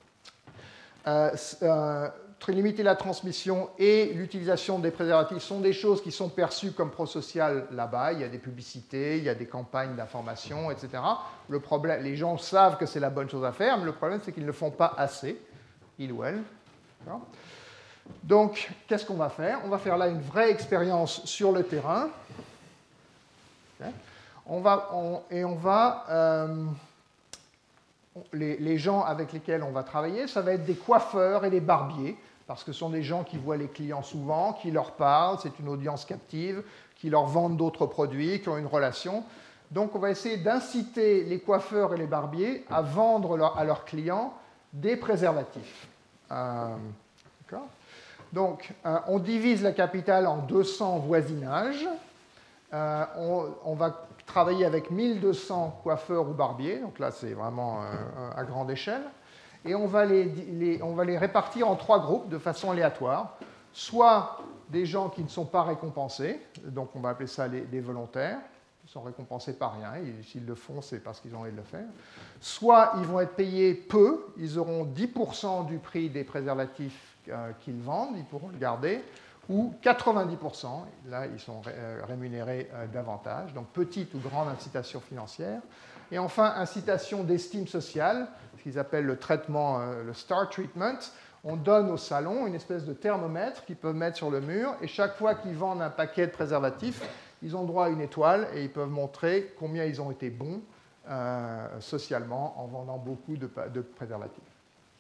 Limiter la transmission et l'utilisation des préservatifs sont des choses qui sont perçues comme prosociales là-bas. Il y a des publicités, il y a des campagnes d'information, etc. Le problème, les gens savent que c'est la bonne chose à faire, mais le problème, c'est qu'ils ne le font pas assez, ils ou elles. Donc, qu'est-ce qu'on va faire? On va faire là une vraie expérience sur le terrain. Les gens avec lesquels on va travailler, ça va être des coiffeurs et des barbiers, parce que ce sont des gens qui voient les clients souvent, qui leur parlent, c'est une audience captive, qui leur vendent d'autres produits, qui ont une relation. Donc on va essayer d'inciter les coiffeurs et les barbiers à vendre à leurs clients des préservatifs. Donc on divise la capitale en 200 voisinages. On va travailler avec 1200 coiffeurs ou barbiers, donc là c'est vraiment à grande échelle, et on va les répartir en 3 groupes de façon aléatoire, soit des gens qui ne sont pas récompensés, donc on va appeler ça des volontaires, ils sont récompensés par rien, et s'ils le font c'est parce qu'ils ont envie de le faire, soit ils vont être payés peu, ils auront 10% du prix des préservatifs qu'ils vendent, ils pourront le garder, ou 90%, là ils sont rémunérés davantage, donc petite ou grande incitation financière. Et enfin, incitation d'estime sociale, ce qu'ils appellent le traitement, le star treatment. On donne au salon une espèce de thermomètre qu'ils peuvent mettre sur le mur, et chaque fois qu'ils vendent un paquet de préservatifs, ils ont droit à une étoile, et ils peuvent montrer combien ils ont été bons socialement en vendant beaucoup de préservatifs. D'accord ?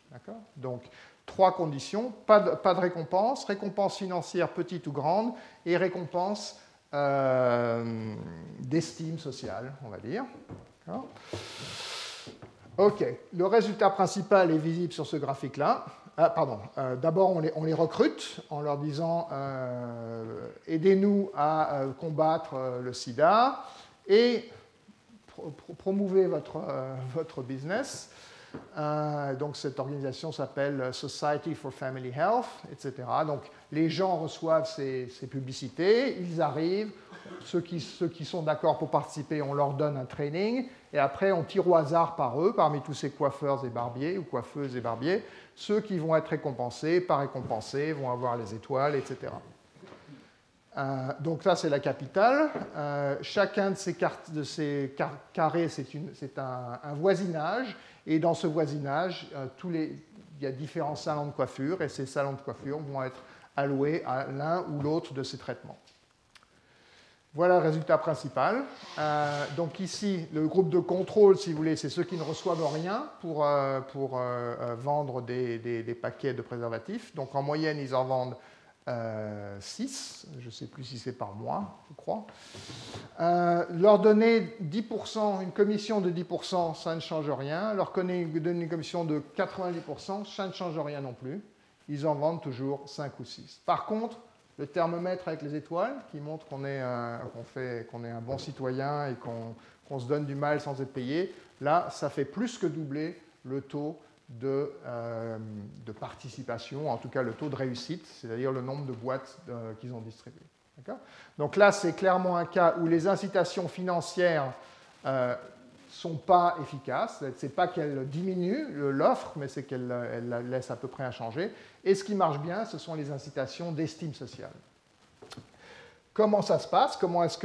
Donc, 3 conditions, pas de récompense, récompense financière petite ou grande, et récompense d'estime sociale, on va dire. OK, le résultat principal est visible sur ce graphique-là. D'abord, on les recrute en leur disant aidez-nous à combattre le sida et promouvez votre business. Donc cette organisation s'appelle Society for Family Health, etc. Donc les gens reçoivent ces publicités, ils arrivent, ceux qui sont d'accord pour participer, on leur donne un training, et après on tire au hasard par eux, parmi tous ces coiffeurs et barbiers, ou coiffeuses et barbiers, ceux qui vont être récompensés, pas récompensés, vont avoir les étoiles, etc. Donc ça, c'est la capitale. Chacun de ces carrés, c'est un voisinage. Et dans ce voisinage, il y a différents salons de coiffure. Et ces salons de coiffure vont être alloués à l'un ou l'autre de ces traitements. Voilà le résultat principal. Donc ici, le groupe de contrôle, si vous voulez, c'est ceux qui ne reçoivent rien pour vendre des paquets de préservatifs. Donc en moyenne, ils en vendent 6, je ne sais plus si c'est par mois, je crois. Leur donner 10%, une commission de 10%, ça ne change rien. Leur donner une commission de 90%, ça ne change rien non plus. Ils en vendent toujours 5 ou 6. Par contre, le thermomètre avec les étoiles, qui montre qu'on est un bon citoyen et qu'on se donne du mal sans être payé, là, ça fait plus que doubler le taux de participation, en tout cas le taux de réussite, c'est-à-dire le nombre de boîtes qu'ils ont distribuées. Donc là, c'est clairement un cas où les incitations financières ne sont pas efficaces. Ce n'est pas qu'elles diminuent l'offre, mais c'est qu'elles la laissent à peu près inchangée. Et ce qui marche bien, ce sont les incitations d'estime sociale. Comment ça se passe? Comment est-ce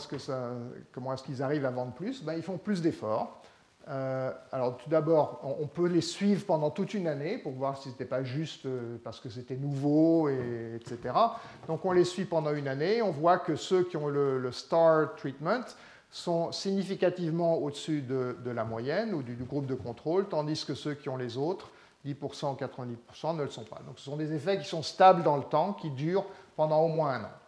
qu'ils arrivent à vendre plus? Ils font plus d'efforts. Alors tout d'abord, on peut les suivre pendant toute une année pour voir si ce n'était pas juste parce que c'était nouveau, etc. Donc on les suit pendant une année. On voit que ceux qui ont le STAR treatment sont significativement au-dessus de la moyenne ou du groupe de contrôle, tandis que ceux qui ont les autres, 10% ou 90%, ne le sont pas. Donc ce sont des effets qui sont stables dans le temps, qui durent pendant au moins un an.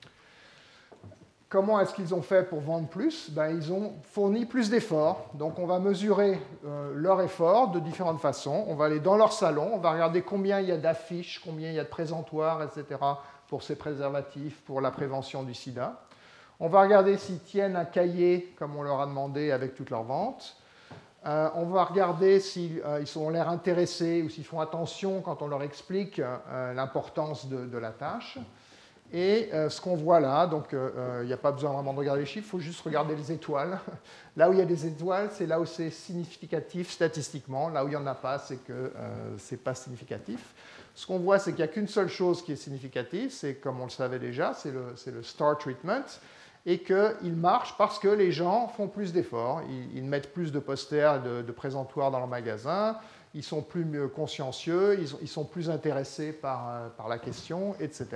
Comment est-ce qu'ils ont fait pour vendre plus? Ils ont fourni plus d'efforts. Donc on va mesurer leur effort de différentes façons. On va aller dans leur salon, on va regarder combien il y a d'affiches, combien il y a de présentoirs, etc. pour ces préservatifs, pour la prévention du sida. On va regarder s'ils tiennent un cahier, comme on leur a demandé, avec toutes leurs ventes. On va regarder s'ils ont l'air intéressés ou s'ils font attention quand on leur explique l'importance de la tâche. Et ce qu'on voit là, donc il n'y a pas besoin vraiment de regarder les chiffres, il faut juste regarder les étoiles. Là où il y a des étoiles, c'est là où c'est significatif statistiquement. Là où il n'y en a pas, c'est que ce n'est pas significatif. Ce qu'on voit, c'est qu'il n'y a qu'une seule chose qui est significative, c'est comme on le savait déjà, c'est le STAR treatment, et qu'il marche parce que les gens font plus d'efforts. Ils mettent plus de posters, de présentoirs dans leur magasin, ils sont plus consciencieux, ils sont plus intéressés par la question, etc.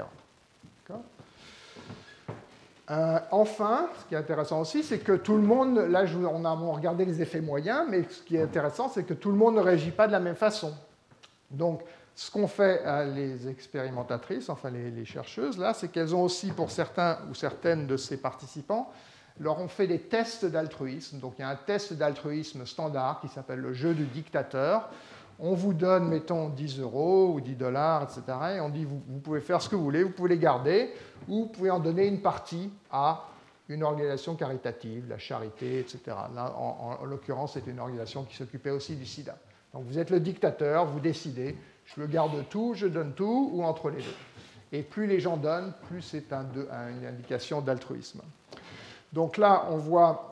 Enfin, ce qui est intéressant aussi, c'est que tout le monde, là on a regardé les effets moyens, mais ce qui est intéressant, c'est que tout le monde ne réagit pas de la même façon. Donc, ce qu'ont fait les expérimentatrices, enfin les chercheuses, là, c'est qu'elles ont aussi, pour certains ou certaines de ces participants, leur ont fait des tests d'altruisme. Donc, il y a un test d'altruisme standard qui s'appelle le jeu du dictateur. On vous donne, mettons, 10 € ou 10 $, etc. Et on dit, vous pouvez faire ce que vous voulez, vous pouvez les garder, ou vous pouvez en donner une partie à une organisation caritative, la charité, etc. Là, en l'occurrence, c'est une organisation qui s'occupait aussi du sida. Donc vous êtes le dictateur, vous décidez, je le garde tout, je donne tout, ou entre les deux. Et plus les gens donnent, plus c'est une indication d'altruisme. Donc là, on voit...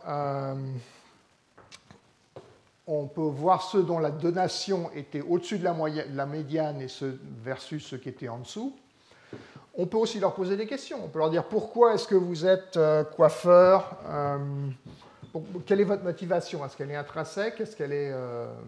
on peut voir ceux dont la donation était au-dessus de la médiane et ceux versus ceux qui étaient en dessous. On peut aussi leur poser des questions. On peut leur dire pourquoi est-ce que vous êtes coiffeur, quelle est votre motivation? Est-ce qu'elle est intrinsèque? Est-ce qu'elle est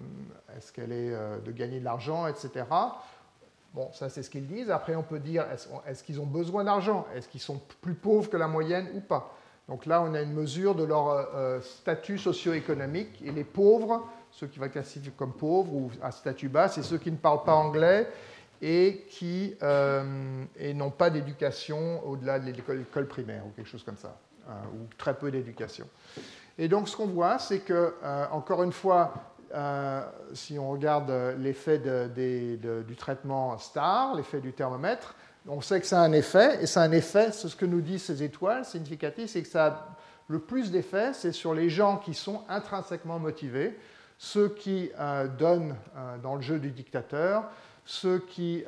de gagner de l'argent, etc. Bon, ça c'est ce qu'ils disent. Après, on peut dire est-ce qu'ils ont besoin d'argent? Est-ce qu'ils sont plus pauvres que la moyenne ou pas? Donc là, on a une mesure de leur statut socio-économique. Et les pauvres, ceux qui vont être classifiés comme pauvres ou à statut bas, c'est ceux qui ne parlent pas anglais et qui n'ont pas d'éducation au-delà de l'école primaire ou quelque chose comme ça, ou très peu d'éducation. Et donc, ce qu'on voit, c'est que, encore une fois, si on regarde l'effet du traitement STAR, l'effet du thermomètre, on sait que ça a un effet, et ça a un effet, c'est ce que nous disent ces étoiles significatives, c'est que ça a le plus d'effet, c'est sur les gens qui sont intrinsèquement motivés. ceux qui donnent dans le jeu du dictateur, ceux qui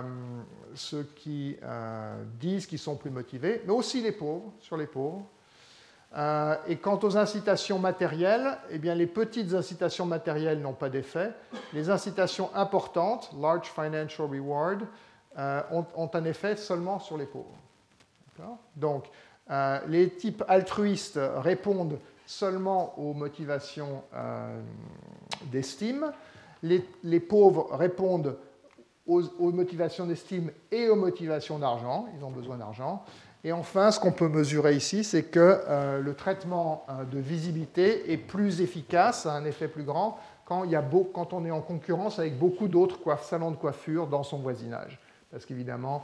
disent qu'ils sont plus motivés, mais aussi les pauvres, sur les pauvres. Et quant aux incitations matérielles, eh bien, les petites incitations matérielles n'ont pas d'effet. Les incitations importantes, large financial reward, ont un effet seulement sur les pauvres. Donc, les types altruistes répondent seulement aux motivations d'estime. Les pauvres répondent aux motivations d'estime et aux motivations d'argent. Ils ont besoin d'argent. Et enfin, ce qu'on peut mesurer ici, c'est que le traitement de visibilité est plus efficace, a un effet plus grand, quand on est en concurrence avec beaucoup d'autres salons de coiffure dans son voisinage. Parce qu'évidemment,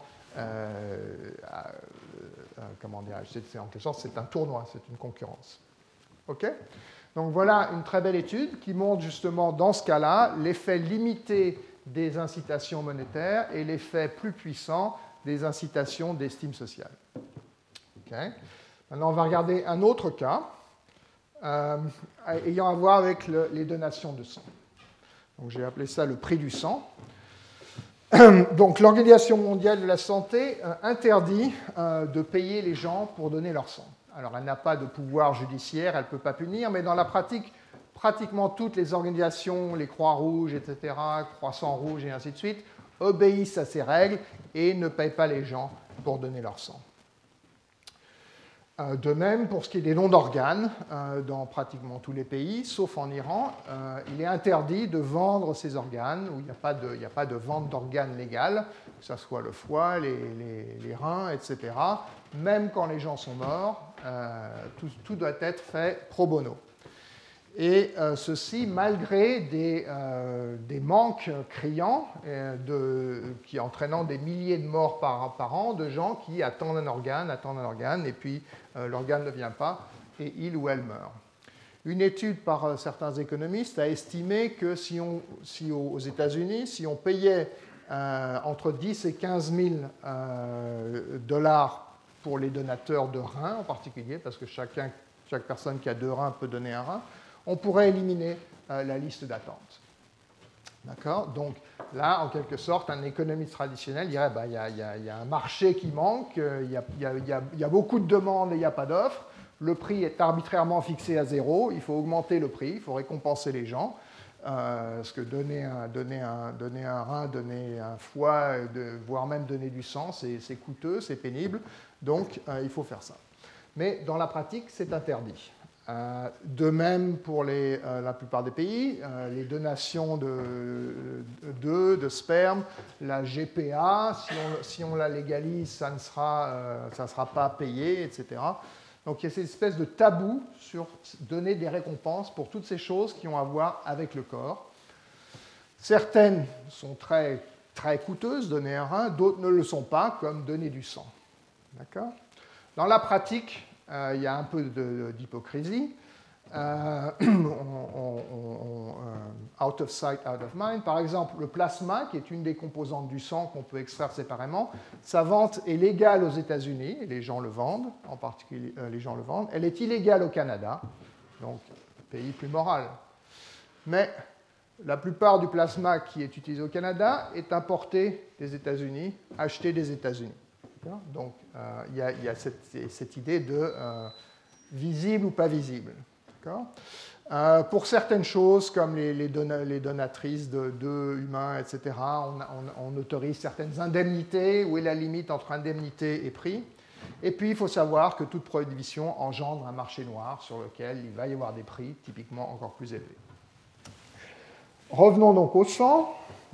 comment dirais-je, en quelque sorte, c'est un tournoi, c'est une concurrence. OK ? Donc voilà une très belle étude qui montre justement, dans ce cas-là, l'effet limité des incitations monétaires et l'effet plus puissant des incitations d'estime sociale. Okay. Maintenant, on va regarder un autre cas ayant à voir avec les donations de sang. Donc, j'ai appelé ça le prix du sang. Donc, l'Organisation mondiale de la santé interdit de payer les gens pour donner leur sang. Alors, elle n'a pas de pouvoir judiciaire, elle ne peut pas punir, mais dans la pratique, pratiquement toutes les organisations, les Croix-Rouges, etc., Croissant-Rouge et ainsi de suite, obéissent à ces règles et ne payent pas les gens pour donner leur sang. De même, pour ce qui est des dons d'organes, dans pratiquement tous les pays, sauf en Iran, il est interdit de vendre ces organes, où il n'y a pas de vente d'organes légale, que ce soit le foie, les reins, etc. Même quand les gens sont morts, tout doit être fait pro bono. Et ceci malgré des manques criants qui entraînant des milliers de morts par an de gens qui attendent un organe, et puis l'organe ne vient pas et il ou elle meurt. Une étude par certains économistes a estimé que si aux États-Unis, si on payait entre 10 et 15 000 dollars pour les donateurs de reins en particulier, parce que chaque personne qui a 2 reins peut donner un rein, on pourrait éliminer la liste d'attente. D'accord ? Donc là, en quelque sorte, un économiste traditionnel dirait il y a un marché qui manque, il y a beaucoup de demandes et il n'y a pas d'offres, le prix est arbitrairement fixé à 0, il faut augmenter le prix, il faut récompenser les gens, parce que donner un rein, donner un foie, voire même donner du sang, c'est coûteux, c'est pénible, donc il faut faire ça. Mais dans la pratique, c'est interdit. De même pour la plupart des pays, les donations de sperme, la GPA, si on la légalise, ça ne sera pas payé, etc. Donc il y a cette espèce de tabou sur donner des récompenses pour toutes ces choses qui ont à voir avec le corps. Certaines sont très, très coûteuses, donner un rein, d'autres ne le sont pas, comme donner du sang. D'accord ? Dans la pratique, il y a un peu d'hypocrisie. Out of sight, out of mind. Par exemple, le plasma, qui est une des composantes du sang qu'on peut extraire séparément, sa vente est légale aux États-Unis, et les gens le vendent, en particulier les gens le vendent. Elle est illégale au Canada, donc pays plus moral. Mais la plupart du plasma qui est utilisé au Canada est importé des États-Unis, acheté des États-Unis. Donc, il y a cette idée de visible ou pas visible. Pour certaines choses, comme les donatrices d'œufs humains, etc., on autorise certaines indemnités. Où est la limite entre indemnité et prix ? Et puis, il faut savoir que toute prohibition engendre un marché noir sur lequel il va y avoir des prix typiquement encore plus élevés. Revenons donc au sang.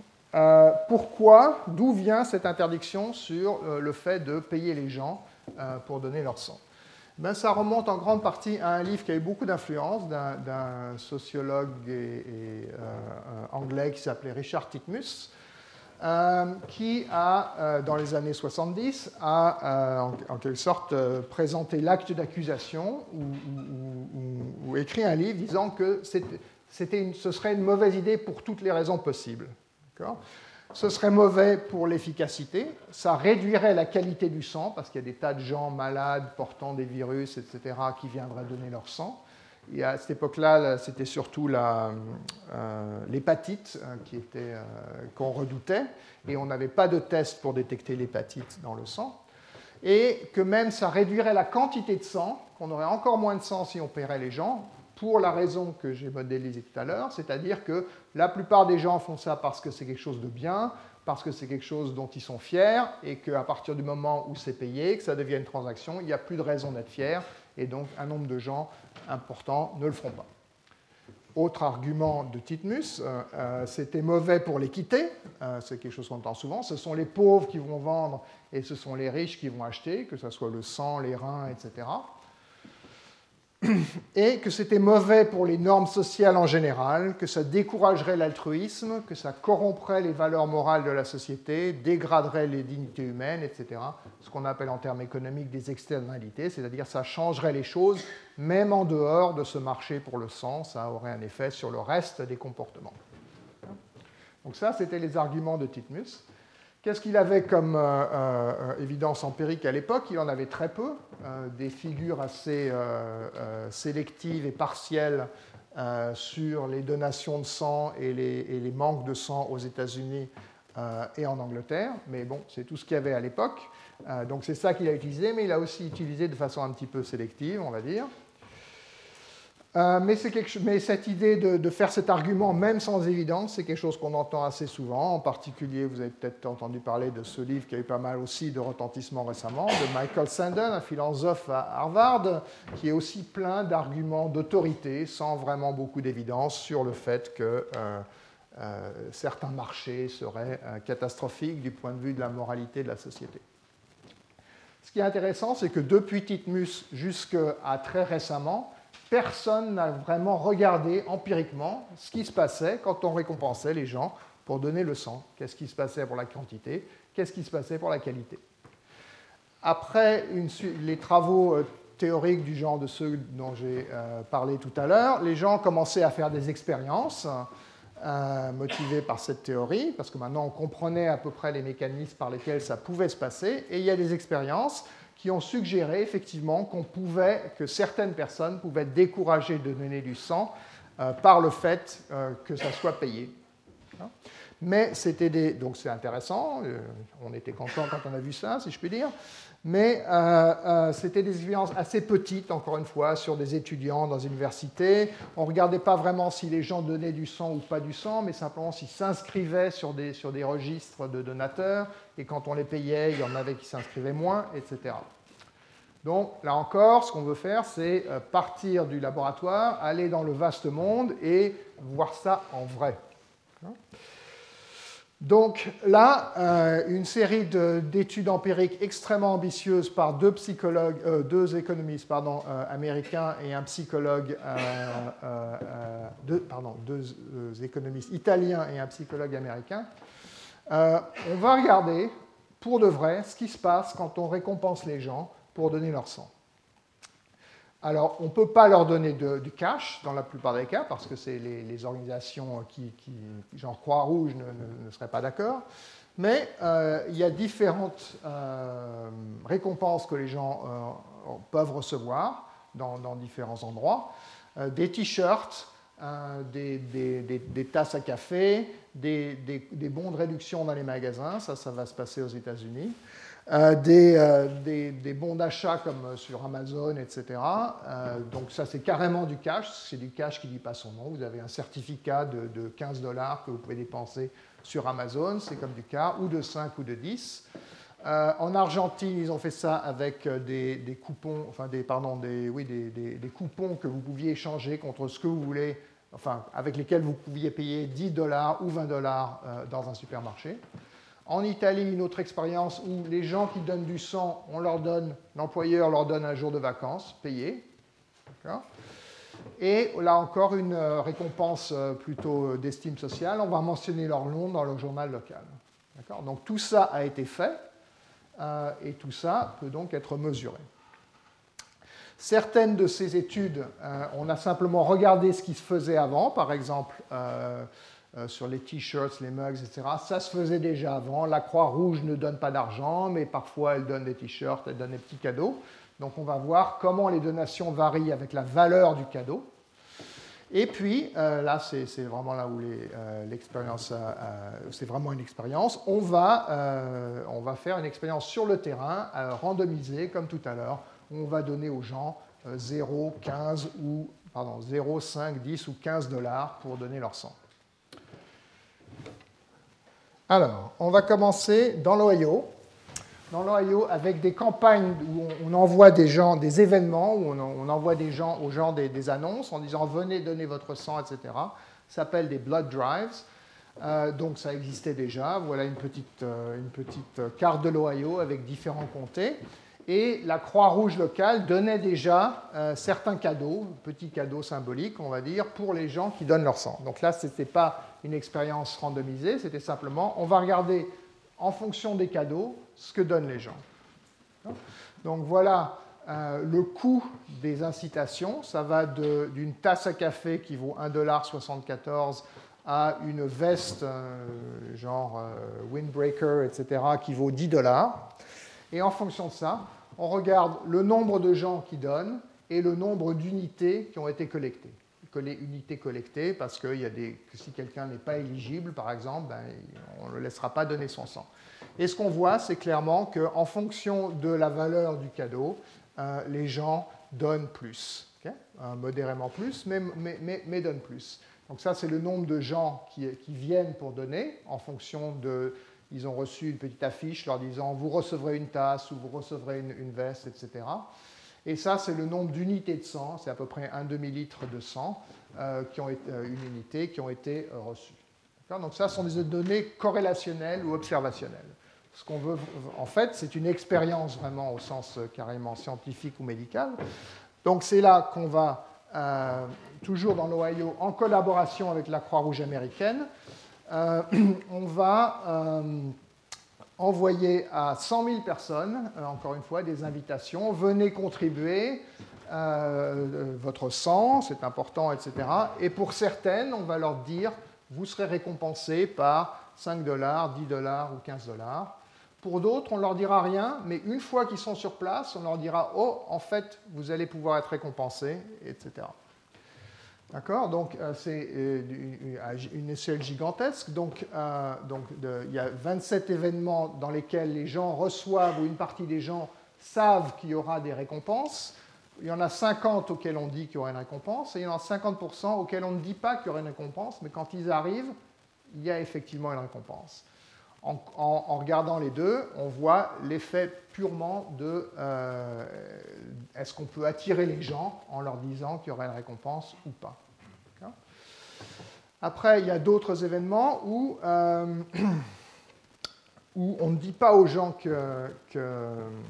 D'où vient cette interdiction sur le fait de payer les gens pour donner leur sang ? Ça remonte en grande partie à un livre qui a eu beaucoup d'influence d'un sociologue anglais qui s'appelait Richard Titmuss, qui a, dans les années 70, a en quelque sorte présenté l'acte d'accusation ou écrit un livre disant que ce serait une mauvaise idée pour toutes les raisons possibles. Ce serait mauvais pour l'efficacité, ça réduirait la qualité du sang, parce qu'il y a des tas de gens malades portant des virus, etc., qui viendraient donner leur sang, Et à cette époque-là, c'était surtout l'hépatite qu'on redoutait, et on n'avait pas de test pour détecter l'hépatite dans le sang, et que même ça réduirait la quantité de sang, qu'on aurait encore moins de sang si on opérait les gens, pour la raison que j'ai modélisée tout à l'heure, c'est-à-dire que la plupart des gens font ça parce que c'est quelque chose de bien, parce que c'est quelque chose dont ils sont fiers, et qu'à partir du moment où c'est payé, que ça devient une transaction, il n'y a plus de raison d'être fier, et donc un nombre de gens importants ne le feront pas. Autre argument de Titmus, c'était mauvais pour l'équité, c'est quelque chose qu'on entend souvent, ce sont les pauvres qui vont vendre et ce sont les riches qui vont acheter, que ce soit le sang, les reins, etc. Et que c'était mauvais pour les normes sociales en général, que ça découragerait l'altruisme, que ça corromprait les valeurs morales de la société, dégraderait les dignités humaines, etc. Ce qu'on appelle en termes économiques des externalités, c'est-à-dire ça changerait les choses, même en dehors de ce marché pour le sang, ça aurait un effet sur le reste des comportements. Donc ça, c'était les arguments de Titmus. Qu'est-ce qu'il avait comme évidence empirique à l'époque? Il en avait très peu, des figures assez sélectives et partielles sur les donations de sang et les manques de sang aux États-Unis et en Angleterre, mais bon, c'est tout ce qu'il y avait à l'époque. Donc c'est ça qu'il a utilisé, mais il a aussi utilisé de façon un petit peu sélective, on va dire. Mais cette idée de faire cet argument, même sans évidence, c'est quelque chose qu'on entend assez souvent. En particulier, vous avez peut-être entendu parler de ce livre qui a eu pas mal aussi de retentissement récemment, de Michael Sandel, un philosophe à Harvard, qui est aussi plein d'arguments d'autorité, sans vraiment beaucoup d'évidence sur le fait que certains marchés seraient catastrophiques du point de vue de la moralité de la société. Ce qui est intéressant, c'est que depuis Titmus jusqu'à très récemment, personne n'a vraiment regardé empiriquement ce qui se passait quand on récompensait les gens pour donner le sang. Qu'est-ce qui se passait pour la quantité? Qu'est-ce qui se passait pour la qualité? Après les travaux théoriques du genre de ceux dont j'ai parlé tout à l'heure, les gens commençaient à faire des expériences motivées par cette théorie, parce que maintenant on comprenait à peu près les mécanismes par lesquels ça pouvait se passer, et il y a des expériences qui ont suggéré effectivement que certaines personnes pouvaient être découragées de donner du sang par le fait que ça soit payé. Mais donc c'est intéressant, on était content quand on a vu ça, si je puis dire, mais c'était des expériences assez petites, encore une fois, sur des étudiants dans une université. On ne regardait pas vraiment si les gens donnaient du sang ou pas du sang, mais simplement s'ils s'inscrivaient sur des registres de donateurs, et quand on les payait, il y en avait qui s'inscrivaient moins, etc. Donc, là encore, ce qu'on veut faire, c'est partir du laboratoire, aller dans le vaste monde et voir ça en vrai. Donc là, une série d'études empiriques extrêmement ambitieuses par deux économistes américains et un psychologue, deux économistes italiens et un psychologue américain. On va regarder, pour de vrai, ce qui se passe quand on récompense les gens pour donner leur sang. Alors, on ne peut pas leur donner du cash dans la plupart des cas, parce que c'est les organisations qui genre Croix-Rouge, ne seraient pas d'accord. Mais il y a différentes récompenses que les gens peuvent recevoir dans différents endroits. Des t-shirts, des tasses à café, des bons de réduction dans les magasins, ça va se passer aux États-Unis. Des bons d'achat comme sur Amazon, etc. Donc ça, c'est carrément du cash. C'est du cash qui ne dit pas son nom. Vous avez un certificat de $15 que vous pouvez dépenser sur Amazon, c'est comme du cas, ou de 5 ou de 10. En Argentine, ils ont fait ça avec des coupons, des coupons que vous pouviez échanger contre ce que vous voulez, avec lesquels vous pouviez payer $10 ou $20 dans un supermarché. En Italie, une autre expérience où les gens qui donnent du sang, l'employeur leur donne un jour de vacances payé. Et là encore, une récompense plutôt d'estime sociale. On va mentionner leur nom dans le journal local. Donc tout ça a été fait et tout ça peut donc être mesuré. Certaines de ces études, on a simplement regardé ce qui se faisait avant, par exemple sur les t-shirts, les mugs, etc. Ça se faisait déjà avant. La Croix-Rouge ne donne pas d'argent, mais parfois elle donne des t-shirts, elle donne des petits cadeaux. Donc on va voir comment les donations varient avec la valeur du cadeau. Et puis, là, c'est vraiment là où l'expérience, c'est vraiment une expérience. On va faire une expérience sur le terrain, randomisée, comme tout à l'heure, où on va donner aux gens 0, 5, 10 ou 15 dollars pour donner leur sang. Alors, on va commencer dans l'Ohio. Dans l'Ohio, avec des campagnes où on envoie des gens, des événements, où on envoie des gens aux gens des annonces en disant venez donner votre sang, etc. Ça s'appelle des blood drives. Donc ça existait déjà. Voilà une petite carte de l'Ohio avec différents comtés. Et la Croix-Rouge locale donnait déjà certains cadeaux, petits cadeaux symboliques, on va dire, pour les gens qui donnent leur sang. Donc là, ce n'était pas une expérience randomisée, c'était simplement, on va regarder en fonction des cadeaux ce que donnent les gens. Donc voilà le coût des incitations. Ça va d'une tasse à café qui vaut 1,74 $ à une veste genre Windbreaker, etc., qui vaut 10 $. Et en fonction de ça, on regarde le nombre de gens qui donnent et le nombre d'unités qui ont été collectées. Les unités collectées, parce que si quelqu'un n'est pas éligible, par exemple, on ne le laissera pas donner son sang. Et ce qu'on voit, c'est clairement qu'en fonction de la valeur du cadeau, les gens donnent plus, okay, modérément plus, mais donnent plus. Donc ça, c'est le nombre de gens qui viennent pour donner en fonction de... Ils ont reçu une petite affiche leur disant « vous recevrez une tasse » ou « vous recevrez une veste », etc. Et ça, c'est le nombre d'unités de sang, c'est à peu près un demi-litre de sang, une unité, qui ont été reçues. Donc ça, ce sont des données corrélationnelles ou observationnelles. Ce qu'on veut, en fait, c'est une expérience vraiment au sens carrément scientifique ou médical. Donc c'est là qu'on va, toujours dans l'Ohio, en collaboration avec la Croix-Rouge américaine, on va envoyer à 100 000 personnes, encore une fois, des invitations. Venez contribuer, votre sang, c'est important, etc. Et pour certaines, on va leur dire, vous serez récompensés par 5 $, 10 $ ou 15 $. Pour d'autres, on ne leur dira rien, mais une fois qu'ils sont sur place, on leur dira, oh, en fait, vous allez pouvoir être récompensés, etc. D'accord ? Donc, c'est une échelle gigantesque. Donc, il y a 27 événements dans lesquels les gens reçoivent, ou une partie des gens savent qu'il y aura des récompenses. Il y en a 50 auxquels on dit qu'il y aura une récompense, et il y en a 50% auxquels on ne dit pas qu'il y aura une récompense, mais quand ils arrivent, il y a effectivement une récompense. En regardant les deux, on voit l'effet purement de est-ce qu'on peut attirer les gens en leur disant qu'il y aura une récompense ou pas. D'accord ? Après, il y a d'autres événements où on ne dit pas aux gens que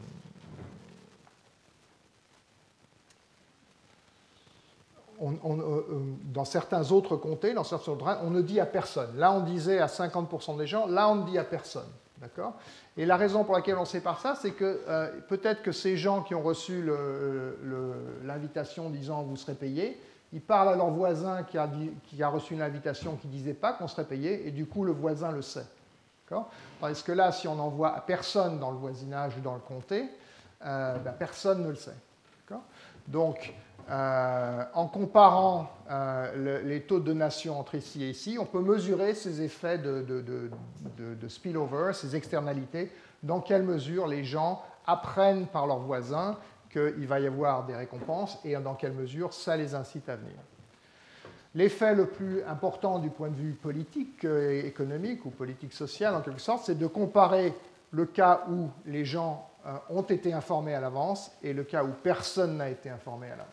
dans certains autres comtés, dans certains autres, on ne dit à personne. Là, on disait à 50% des gens, là, on ne dit à personne. D'accord ? Et la raison pour laquelle on sépare ça, c'est que peut-être que ces gens qui ont reçu l'invitation disant « vous serez payés », ils parlent à leur voisin qui a reçu une invitation qui ne disait pas qu'on serait payé, et du coup, le voisin le sait. D'accord ? Tandis que là, si on n'envoie à personne dans le voisinage ou dans le comté, personne ne le sait. D'accord ? Donc, en comparant les taux de donation entre ici et ici, on peut mesurer ces effets de spillover, ces externalités, dans quelle mesure les gens apprennent par leurs voisins qu'il va y avoir des récompenses et dans quelle mesure ça les incite à venir. L'effet le plus important du point de vue politique, économique ou politique sociale, en quelque sorte, c'est de comparer le cas où les gens ont été informés à l'avance et le cas où personne n'a été informé à l'avance.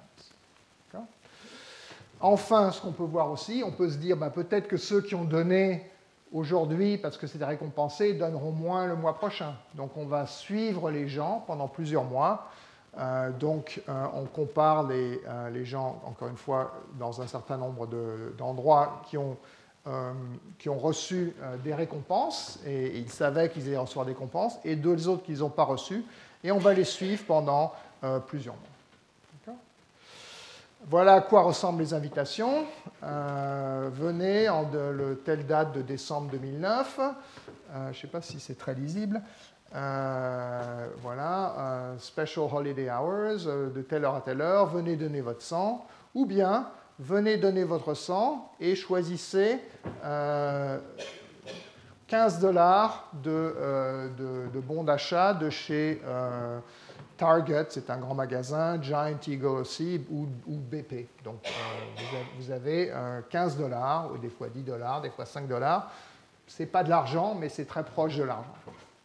Enfin, ce qu'on peut voir aussi, on peut se dire peut-être que ceux qui ont donné aujourd'hui, parce que c'était récompensé, donneront moins le mois prochain. Donc on va suivre les gens pendant plusieurs mois. On compare les gens, encore une fois, dans un certain nombre d'endroits qui ont reçu des récompenses, et ils savaient qu'ils allaient recevoir des récompenses, et deux autres qu'ils n'ont pas reçues, et on va les suivre pendant plusieurs mois. Voilà à quoi ressemblent les invitations. Venez telle date de décembre 2009. Je ne sais pas si c'est très lisible. voilà, special holiday hours, de telle heure à telle heure, venez donner votre sang, ou bien venez donner votre sang et choisissez 15 $ de bons d'achat de chez Target, c'est un grand magasin, Giant Eagle aussi, ou BP. Donc vous avez 15 $, ou des fois 10 $, des fois 5 $. Ce n'est pas de l'argent, mais c'est très proche de l'argent. D'accord ?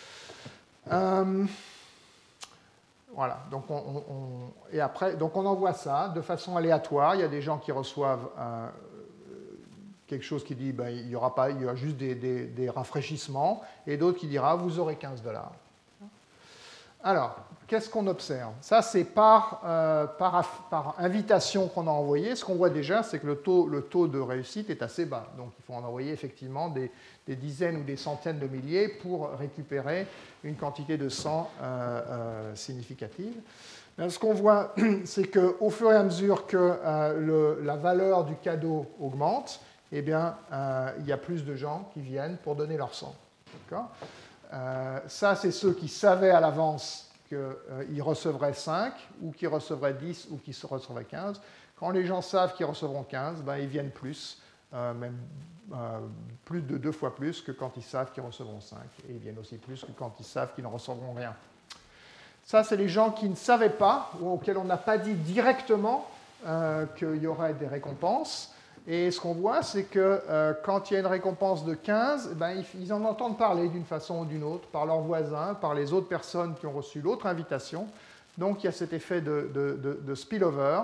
Voilà, donc et après, donc on envoie ça de façon aléatoire. Il y a des gens qui reçoivent quelque chose qui dit ben, il y aura juste des rafraîchissements, et d'autres qui dira vous aurez 15 $. Alors, qu'est-ce qu'on observe? Ça, c'est par invitation qu'on a envoyé. Ce qu'on voit déjà, c'est que le taux de réussite est assez bas. Donc, il faut en envoyer effectivement des dizaines ou des centaines de milliers pour récupérer une quantité de sang significative. Mais ce qu'on voit, c'est qu'au fur et à mesure que la valeur du cadeau augmente, eh bien, il y a plus de gens qui viennent pour donner leur sang. D'accord ? Ça, c'est ceux qui savaient à l'avance qu'ils recevraient 5, ou qu'ils recevraient 10, ou qu'ils recevraient 15. Quand les gens savent qu'ils recevront 15, ben, ils viennent plus, même plus de 2 fois plus que quand ils savent qu'ils recevront 5. Et ils viennent aussi plus que quand ils savent qu'ils ne recevront rien. Ça, c'est les gens qui ne savaient pas, ou auxquels on n'a pas dit directement qu'il y aurait des récompenses. Et ce qu'on voit, c'est que quand il y a une récompense de 15, ben, ils en entendent parler d'une façon ou d'une autre, par leurs voisins, par les autres personnes qui ont reçu l'autre invitation. Donc il y a cet effet de spillover.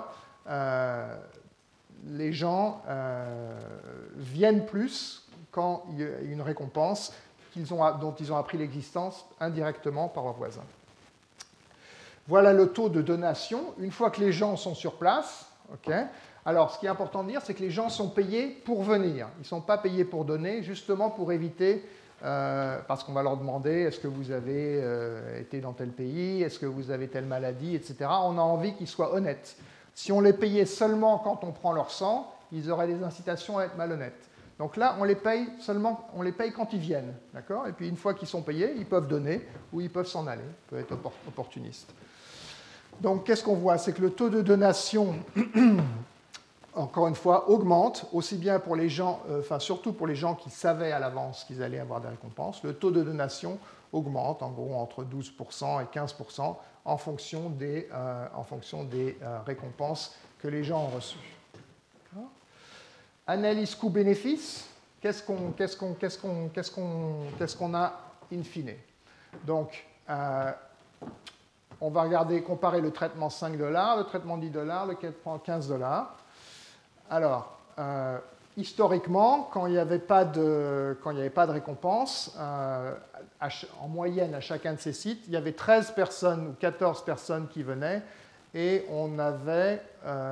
Les gens viennent plus quand il y a une récompense dont ils ont appris l'existence indirectement par leurs voisins. Voilà le taux de donation. Une fois que les gens sont sur place, okay. Alors, ce qui est important de dire, c'est que les gens sont payés pour venir. Ils ne sont pas payés pour donner, justement pour éviter, parce qu'on va leur demander est-ce que vous avez été dans tel pays, est-ce que vous avez telle maladie, etc. On a envie qu'ils soient honnêtes. Si on les payait seulement quand on prend leur sang, ils auraient des incitations à être malhonnêtes. Donc là, on les paye quand ils viennent. D'accord ? Et puis, une fois qu'ils sont payés, ils peuvent donner ou ils peuvent s'en aller. Ils peuvent être opportunistes. Donc, qu'est-ce qu'on voit? C'est que le taux de donation encore une fois, augmente, aussi bien pour les gens, surtout pour les gens qui savaient à l'avance qu'ils allaient avoir des récompenses. Le taux de donation augmente, en gros, entre 12% et 15% en fonction des récompenses que les gens ont reçues. Analyse coût-bénéfice, qu'est-ce qu'on a in fine? Donc, on va comparer le traitement 5 $, le traitement 10 $, le traitement 15 $. Alors, historiquement, quand il n'y avait pas de récompense, en moyenne à chacun de ces sites, il y avait 13 personnes ou 14 personnes qui venaient et on avait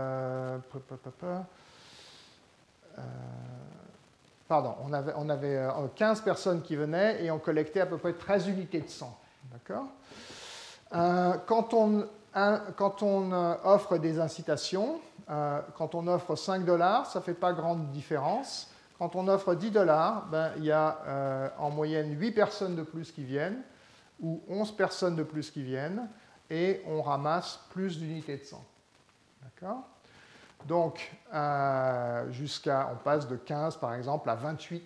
15 personnes qui venaient et on collectait à peu près 13 unités de sang. D'accord ? Quand on offre des incitations, quand on offre 5 $, ça ne fait pas grande différence. Quand on offre 10 $, ben, il y a en moyenne 8 personnes de plus qui viennent, ou 11 personnes de plus qui viennent, et on ramasse plus d'unités de sang. D'accord ? Donc, on passe de 15 par exemple à 28.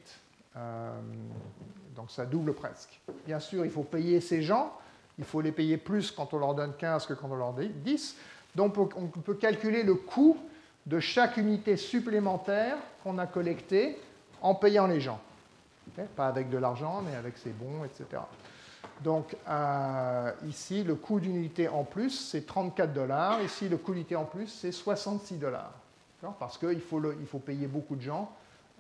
Donc ça double presque. Bien sûr, il faut payer ces gens. Il faut les payer plus quand on leur donne 15 que quand on leur donne 10. Donc on peut calculer le coût de chaque unité supplémentaire qu'on a collectée en payant les gens. Okay ? Pas avec de l'argent, mais avec ses bons, etc. Donc ici, le coût d'une unité en plus, c'est 34 $. Ici, le coût d'unité en plus, c'est 66 $. Parce qu'il faut payer beaucoup de gens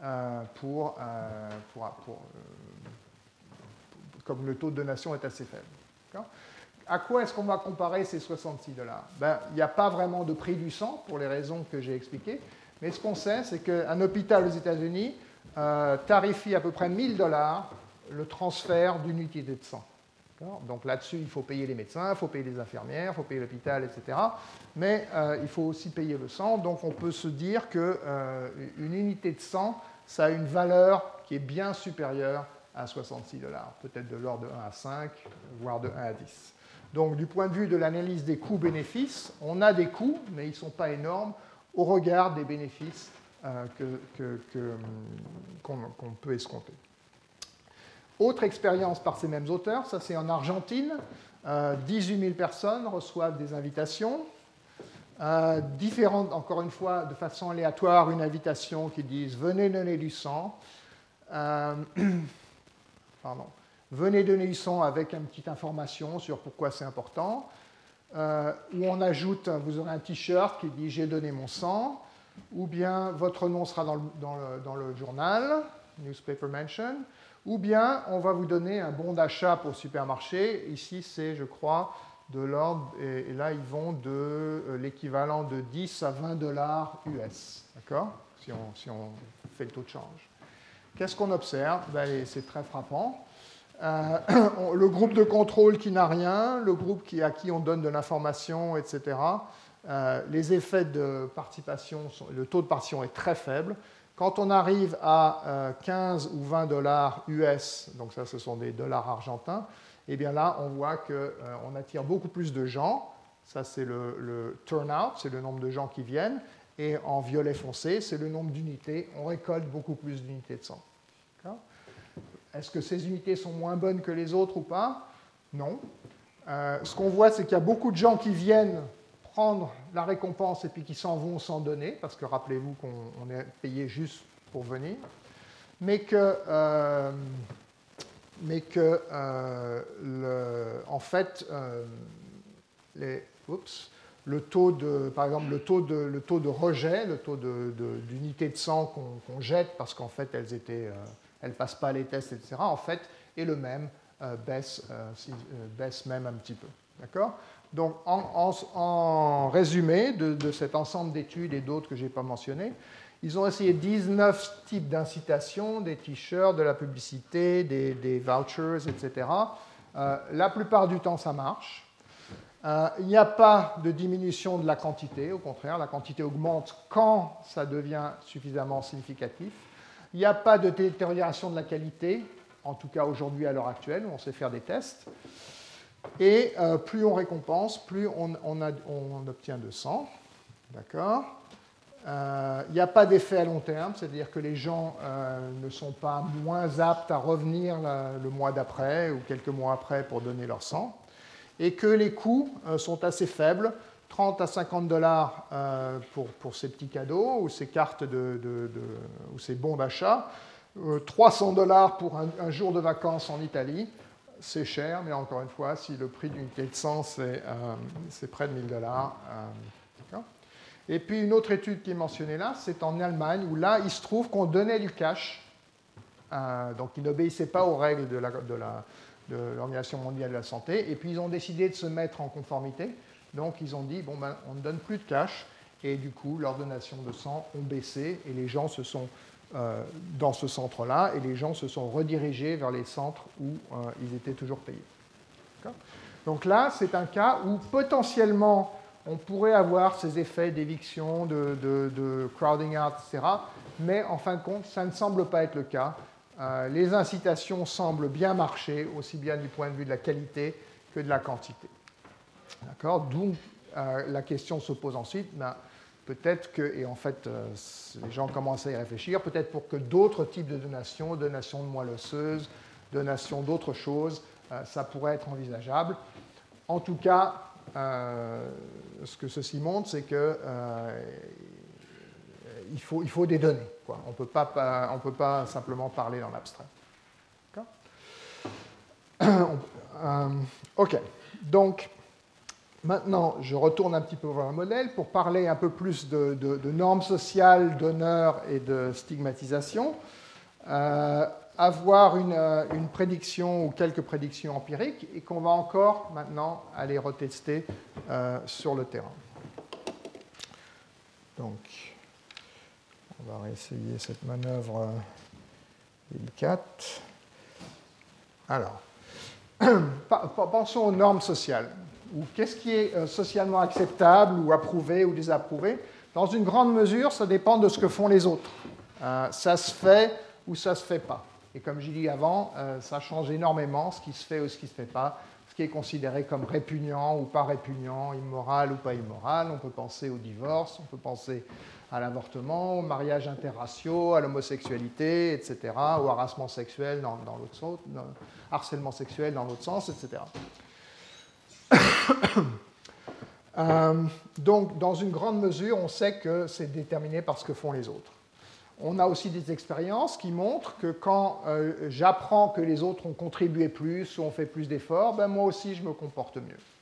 comme le taux de donation est assez faible. À quoi est-ce qu'on va comparer ces 66 $? Ben, il n'y a pas vraiment de prix du sang pour les raisons que j'ai expliquées, mais ce qu'on sait, c'est qu'un hôpital aux États-Unis tarifie à peu près 1 000 $ le transfert d'une unité de sang. Donc là-dessus, il faut payer les médecins, il faut payer les infirmières, il faut payer l'hôpital, etc. Mais il faut aussi payer le sang. Donc on peut se dire qu'une unité de sang, ça a une valeur qui est bien supérieure à 66 $, peut-être de l'ordre de 1 à 5, voire de 1 à 10. Donc, du point de vue de l'analyse des coûts-bénéfices, on a des coûts, mais ils ne sont pas énormes au regard des bénéfices qu'on peut escompter. Autre expérience par ces mêmes auteurs, ça c'est en Argentine. 18 000 personnes reçoivent des invitations. Différentes, encore une fois, de façon aléatoire, une invitation qui dit « Venez donner du sang ». Venez donner du sang avec une petite information sur pourquoi c'est important. Où on ajoute, vous aurez un t-shirt qui dit « J'ai donné mon sang ». Ou bien votre nom sera dans le journal, Newspaper Mention. Ou bien on va vous donner un bon d'achat pour le supermarché. Ici, c'est, je crois, de l'ordre, et là, ils vont de l'équivalent de 10 à 20 $ US. D'accord ? Si on fait le taux de change. Qu'est-ce qu'on observe ? C'est très frappant. Le groupe de contrôle qui n'a rien, le groupe à qui on donne de l'information, etc. Les effets de participation, le taux de participation est très faible. Quand on arrive à 15 ou 20 $ US, donc ça ce sont des dollars argentins, et bien là on voit qu'on attire beaucoup plus de gens. Ça c'est le turnout, c'est le nombre de gens qui viennent, et en violet foncé c'est le nombre d'unités. On récolte beaucoup plus d'unités de sang. Est-ce que ces unités sont moins bonnes que les autres ou pas ? Non. Ce qu'on voit, c'est qu'il y a beaucoup de gens qui viennent prendre la récompense et puis qui s'en vont sans donner, parce que rappelez-vous qu'on est payé juste pour venir, mais que en fait, le taux de, par exemple, le taux de rejet, le taux d'unités de sang qu'on jette, parce qu'en fait, elles passent pas les tests, etc., en fait, est le même, baisse même un petit peu. D'accord ? Donc, en résumé de cet ensemble d'études et d'autres que je n'ai pas mentionnées, ils ont essayé 19 types d'incitations, des t-shirts, de la publicité, des vouchers, etc. La plupart du temps, ça marche. Il n'y a pas de diminution de la quantité, au contraire, la quantité augmente quand ça devient suffisamment significatif. Il n'y a pas de détérioration de la qualité, en tout cas aujourd'hui à l'heure actuelle, où on sait faire des tests. Et plus on récompense, plus on obtient de sang. D'accord ? Il n'y a pas d'effet à long terme, c'est-à-dire que les gens ne sont pas moins aptes à revenir le mois d'après ou quelques mois après pour donner leur sang. Et que les coûts sont assez faibles, 30 à 50 $ pour ces petits cadeaux ou ces cartes ou ces bons d'achat, 300 $ pour un jour de vacances en Italie. C'est cher, mais encore une fois, si le prix d'une unité de sang, c'est près de 1 000 $. Et puis une autre étude qui est mentionnée là, c'est en Allemagne, où là, il se trouve qu'on donnait du cash. Donc, ils n'obéissaient pas aux règles de l'Organisation mondiale de la santé. Et puis, ils ont décidé de se mettre en conformité. Donc, ils ont dit, on ne donne plus de cash. Et du coup, leurs donations de sang ont baissé. Et les gens se sont dans ce centre-là, et les gens se sont redirigés vers les centres où ils étaient toujours payés. Donc là, c'est un cas où potentiellement on pourrait avoir ces effets d'éviction, de crowding out, etc. Mais en fin de compte, ça ne semble pas être le cas. Les incitations semblent bien marcher, aussi bien du point de vue de la qualité que de la quantité. D'accord ? D'où la question se pose ensuite, peut-être que, et en fait, les gens commencent à y réfléchir, peut-être pour que d'autres types de donations de moelle osseuse, donations d'autres choses, ça pourrait être envisageable. En tout cas, ce que ceci montre, c'est qu'il faut des données, quoi. On ne peut pas simplement parler dans l'abstrait. OK. Donc, maintenant, je retourne un petit peu vers le modèle pour parler un peu plus de normes sociales, d'honneur et de stigmatisation. Avoir une prédiction ou quelques prédictions empiriques et qu'on va encore maintenant aller retester sur le terrain. Donc, on va réessayer cette manœuvre délicate. Alors, pensons aux normes sociales. Ou qu'est-ce qui est socialement acceptable ou approuvé ou désapprouvé? Dans une grande mesure, ça dépend de ce que font les autres. Ça se fait ou ça ne se fait pas. Et comme j'ai dit avant, ça change énormément ce qui se fait ou ce qui ne se fait pas, ce qui est considéré comme répugnant ou pas répugnant, immoral ou pas immoral. On peut penser au divorce, on peut penser à l'avortement, au mariage interraciaux, à l'homosexualité, etc., au harcèlement sexuel dans l'autre sens, harcèlement sexuel dans l'autre sens, etc. Donc, dans une grande mesure, on sait que c'est déterminé par ce que font les autres. On a aussi des expériences qui montrent que quand j'apprends que les autres ont contribué plus ou ont fait plus d'efforts, ben moi aussi je me comporte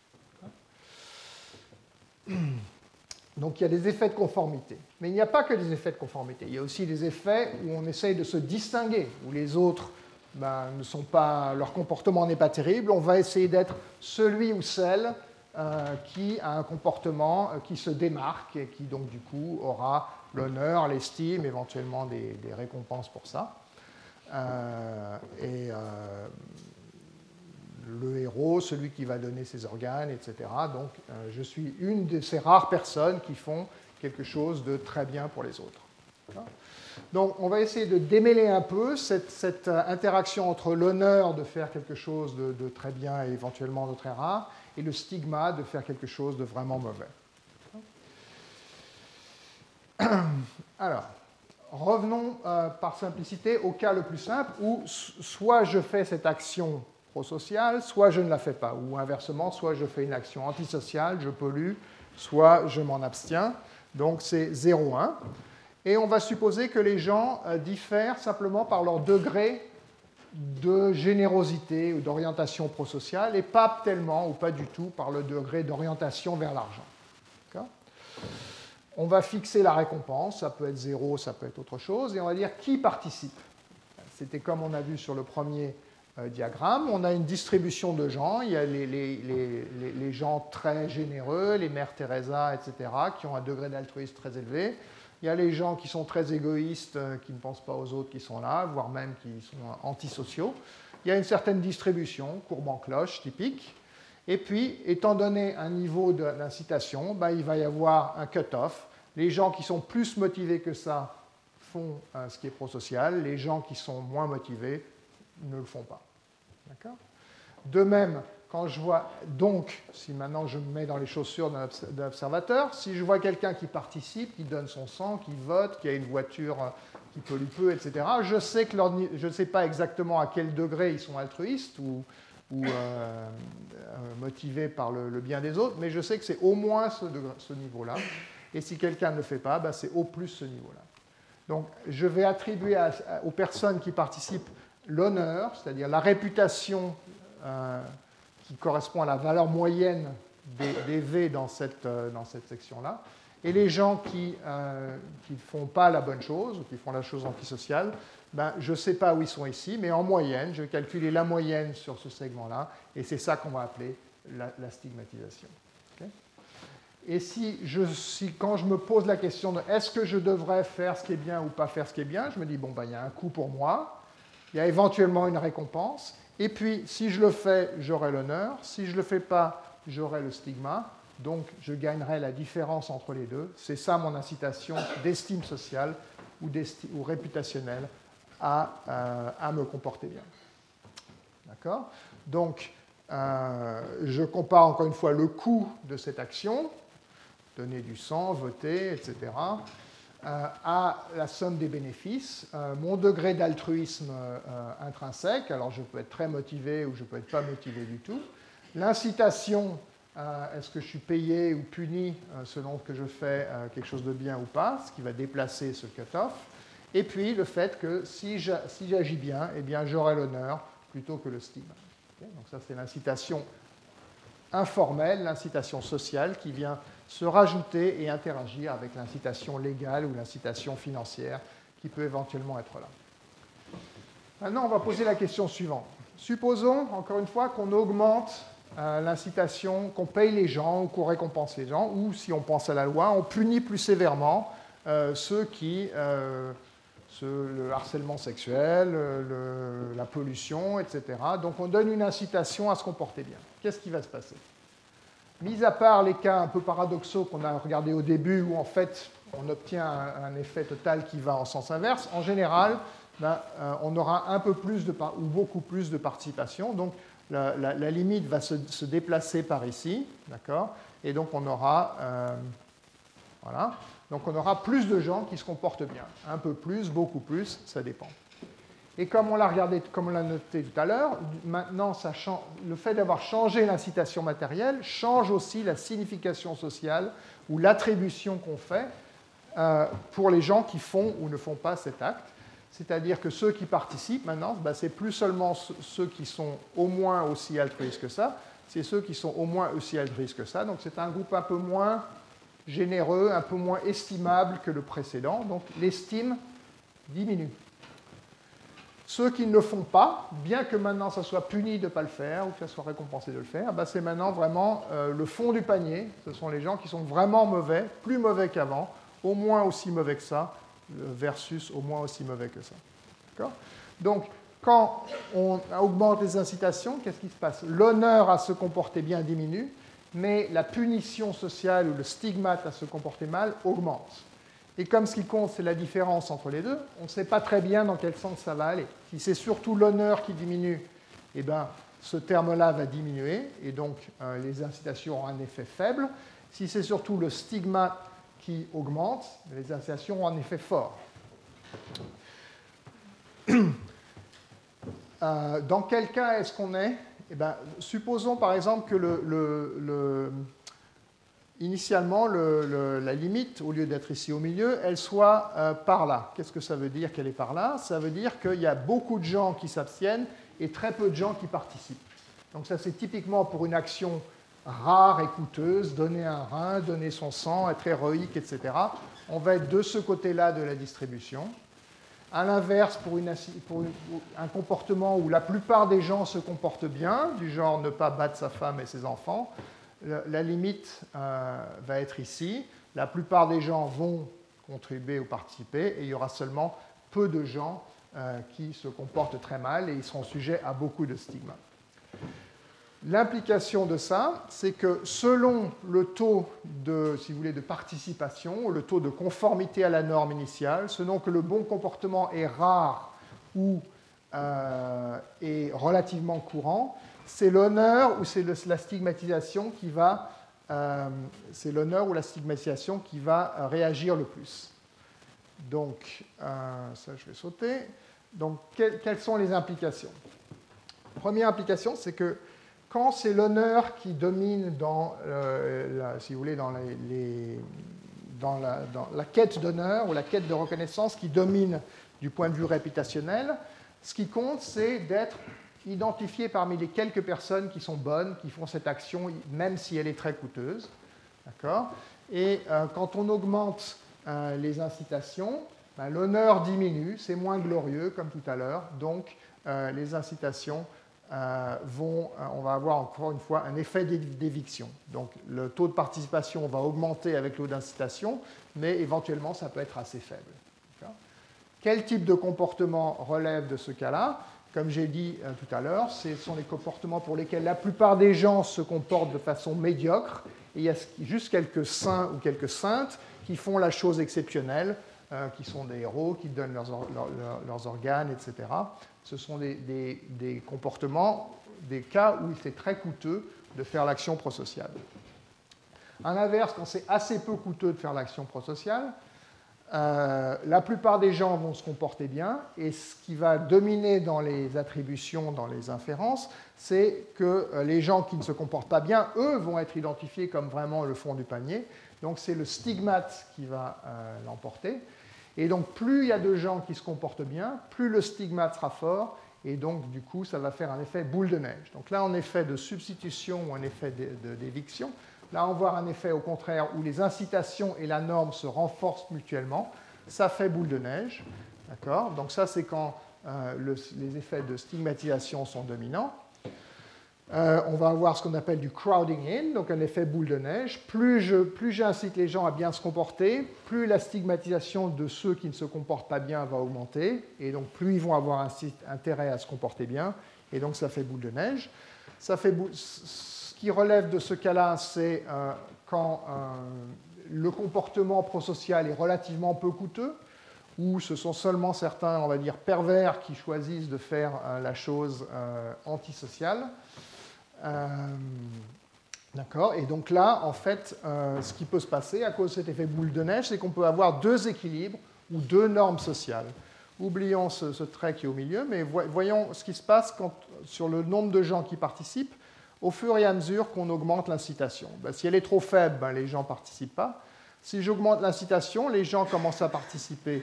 mieux. Donc il y a des effets de conformité. Mais il n'y a pas que des effets de conformité. Il y a aussi des effets où on essaye de se distinguer, où les autres ne sont pas, leur comportement n'est pas terrible. On va essayer d'être celui ou celle qui a un comportement qui se démarque et qui donc du coup aura l'honneur, l'estime, éventuellement des récompenses pour ça. Le héros, celui qui va donner ses organes, etc. Donc je suis une de ces rares personnes qui font quelque chose de très bien pour les autres. Donc on va essayer de démêler un peu cette interaction entre l'honneur de faire quelque chose de très bien et éventuellement de très rare, et le stigma de faire quelque chose de vraiment mauvais. Alors, revenons par simplicité au cas le plus simple où soit je fais cette action prosociale, soit je ne la fais pas, ou inversement, soit je fais une action antisociale, je pollue, soit je m'en abstiens. Donc c'est 0,1. Et on va supposer que les gens diffèrent simplement par leur degré de générosité ou d'orientation prosociale, et pas tellement ou pas du tout par le degré d'orientation vers l'argent. D'accord ? On va fixer la récompense, ça peut être 0, ça peut être autre chose, et on va dire qui participe. C'était comme on a vu sur le premier diagramme, on a une distribution de gens, il y a les gens très généreux, les mères Teresa, etc., qui ont un degré d'altruisme très élevé. Il y a les gens qui sont très égoïstes, qui ne pensent pas aux autres qui sont là, voire même qui sont antisociaux. Il y a une certaine distribution, courbe en cloche typique. Et puis, étant donné un niveau d'incitation, il va y avoir un cut-off. Les gens qui sont plus motivés que ça font ce qui est prosocial. Les gens qui sont moins motivés ne le font pas. D'accord ? De même, quand je vois, donc, si maintenant je me mets dans les chaussures d'un observateur, si je vois quelqu'un qui participe, qui donne son sang, qui vote, qui a une voiture qui pollue peu, etc., je sais que je ne sais pas exactement à quel degré ils sont altruistes ou motivés par le bien des autres, mais je sais que c'est au moins ce niveau-là. Et si quelqu'un ne le fait pas, c'est au plus ce niveau-là. Donc, je vais attribuer aux personnes qui participent l'honneur, c'est-à-dire la réputation qui correspond à la valeur moyenne des V dans cette section-là. Et les gens qui ne font pas la bonne chose, ou qui font la chose antisociale, je ne sais pas où ils sont ici, mais en moyenne, je vais calculer la moyenne sur ce segment-là, et c'est ça qu'on va appeler la stigmatisation. Okay ? Et quand je me pose la question de est-ce que je devrais faire ce qui est bien ou pas faire ce qui est bien, je me dis, il y a un coût pour moi, il y a éventuellement une récompense, et puis si je le fais, j'aurai l'honneur, si je ne le fais pas, j'aurai le stigma, donc je gagnerai la différence entre les deux. C'est ça mon incitation d'estime sociale ou réputationnelle à me comporter bien. D'accord ? Donc, je compare encore une fois le coût de cette action, donner du sang, voter, etc., à la somme des bénéfices, mon degré d'altruisme intrinsèque, alors je peux être très motivé ou je peux être pas motivé du tout, l'incitation, est-ce que je suis payé ou puni selon que je fais quelque chose de bien ou pas, ce qui va déplacer ce cut-off, et puis le fait que si j'agis bien, eh bien j'aurai l'honneur plutôt que le stigma. Okay ? Donc ça c'est l'incitation informelle, l'incitation sociale qui vient se rajouter et interagir avec l'incitation légale ou l'incitation financière qui peut éventuellement être là. Maintenant, on va poser la question suivante. Supposons, encore une fois, qu'on augmente l'incitation, qu'on paye les gens ou qu'on récompense les gens, ou si on pense à la loi, on punit plus sévèrement ceux qui... le harcèlement sexuel, la pollution, etc. Donc on donne une incitation à se comporter bien. Qu'est-ce qui va se passer ? Mis à part les cas un peu paradoxaux qu'on a regardés au début, où en fait on obtient un effet total qui va en sens inverse, en général, on aura un peu plus ou beaucoup plus de participation. Donc la limite va se déplacer par ici, d'accord? Et donc on aura, voilà. Donc on aura plus de gens qui se comportent bien. Un peu plus, beaucoup plus, ça dépend. Et comme on l'a regardé, comme on l'a noté tout à l'heure, maintenant le fait d'avoir changé l'incitation matérielle change aussi la signification sociale ou l'attribution qu'on fait pour les gens qui font ou ne font pas cet acte. C'est-à-dire que ceux qui participent maintenant, c'est plus seulement ceux qui sont au moins aussi altruistes que ça, c'est ceux qui sont au moins aussi altruistes que ça. Donc c'est un groupe un peu moins généreux, un peu moins estimable que le précédent. Donc l'estime diminue. Ceux qui ne le font pas, bien que maintenant ça soit puni de ne pas le faire ou que ça soit récompensé de le faire, c'est maintenant vraiment le fond du panier. Ce sont les gens qui sont vraiment mauvais, plus mauvais qu'avant, au moins aussi mauvais que ça, versus au moins aussi mauvais que ça. D'accord ? Donc, quand on augmente les incitations, qu'est-ce qui se passe? L'honneur à se comporter bien diminue, mais la punition sociale ou le stigmate à se comporter mal augmente. Et comme ce qui compte, c'est la différence entre les deux, on ne sait pas très bien dans quel sens ça va aller. Si c'est surtout l'honneur qui diminue, eh bien, ce terme-là va diminuer, et donc les incitations ont un effet faible. Si c'est surtout le stigmate qui augmente, les incitations ont un effet fort. Dans quel cas est-ce qu'on est? Eh bien, supposons par exemple que initialement, la limite, au lieu d'être ici au milieu, elle soit par là. Qu'est-ce que ça veut dire qu'elle est par là? Ça veut dire qu'il y a beaucoup de gens qui s'abstiennent et très peu de gens qui participent. Donc ça, c'est typiquement pour une action rare et coûteuse, donner un rein, donner son sang, être héroïque, etc. On va être de ce côté-là de la distribution. À l'inverse, pour un comportement où la plupart des gens se comportent bien, du genre ne pas battre sa femme et ses enfants, la limite va être ici. La plupart des gens vont contribuer ou participer et il y aura seulement peu de gens qui se comportent très mal et ils seront sujets à beaucoup de stigmas. L'implication de ça, c'est que selon le taux de, si vous voulez, de participation, le taux de conformité à la norme initiale, selon que le bon comportement est rare ou est relativement courant, c'est l'honneur ou c'est la stigmatisation qui va, réagir le plus. Donc, ça je vais sauter. Donc, quelles sont les implications? Première implication, c'est que quand c'est l'honneur qui domine dans, si vous voulez, dans la quête d'honneur ou la quête de reconnaissance qui domine du point de vue réputationnel, ce qui compte, c'est d'être identifié parmi les quelques personnes qui sont bonnes, qui font cette action, même si elle est très coûteuse. D'accord ? Et quand on augmente les incitations, l'honneur diminue, c'est moins glorieux, comme tout à l'heure, donc les incitations on va avoir encore une fois un effet d'éviction. Donc le taux de participation va augmenter avec le taux d'incitation, mais éventuellement ça peut être assez faible. Quel type de comportement relève de ce cas-là? Comme j'ai dit tout à l'heure, ce sont les comportements pour lesquels la plupart des gens se comportent de façon médiocre, et il y a juste quelques saints ou quelques saintes qui font la chose exceptionnelle, qui sont des héros, qui donnent leurs organes, etc. Ce sont des comportements, des cas où c'est très coûteux de faire l'action prosociale. À l'inverse, quand c'est assez peu coûteux de faire l'action prosociale, la plupart des gens vont se comporter bien, et ce qui va dominer dans les attributions, dans les inférences, c'est que les gens qui ne se comportent pas bien, eux, vont être identifiés comme vraiment le fond du panier. Donc c'est le stigmate qui va l'emporter. Et donc, plus il y a de gens qui se comportent bien, plus le stigmate sera fort, et donc, du coup, ça va faire un effet boule de neige. Donc là, un effet de substitution ou un effet d'éviction. Là, on voit un effet, au contraire, où les incitations et la norme se renforcent mutuellement. Ça fait boule de neige. D'accord ? Donc ça, c'est quand les effets de stigmatisation sont dominants. On va avoir ce qu'on appelle du crowding in, donc un effet boule de neige. Plus j'incite les gens à bien se comporter, plus la stigmatisation de ceux qui ne se comportent pas bien va augmenter, et donc plus ils vont avoir intérêt à se comporter bien, et donc ça fait boule de neige. Ce qui relève de ce cas-là, c'est quand le comportement prosocial est relativement peu coûteux, où ce sont seulement certains, on va dire, pervers qui choisissent de faire la chose antisociale. D'accord. Et donc là, en fait, ce qui peut se passer à cause de cet effet boule de neige, c'est qu'on peut avoir deux équilibres ou deux normes sociales. Oublions ce trait qui est au milieu, mais voyons ce qui se passe sur le nombre de gens qui participent au fur et à mesure qu'on augmente l'incitation. Si elle est trop faible, les gens ne participent pas. Si j'augmente l'incitation, les gens commencent à participer.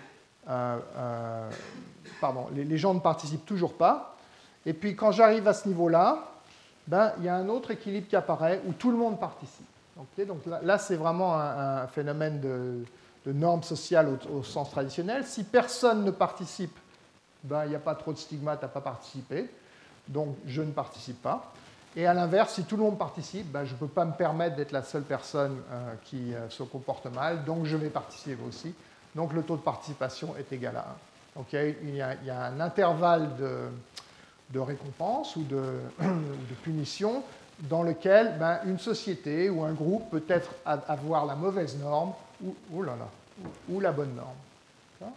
Les gens ne participent toujours pas. Et puis quand j'arrive à ce niveau-là, il y a un autre équilibre qui apparaît où tout le monde participe. Okay, donc là, c'est vraiment un phénomène de norme sociale au sens traditionnel. Si personne ne participe, il n'y a pas trop de stigmate à ne pas participer, donc je ne participe pas. Et à l'inverse, si tout le monde participe, je ne peux pas me permettre d'être la seule personne qui se comporte mal, donc je vais participer aussi. Donc le taux de participation est égal à 1. Okay, il y a un intervalle de récompense ou de punition dans lequel une société ou un groupe peut être avoir la mauvaise norme ou la bonne norme.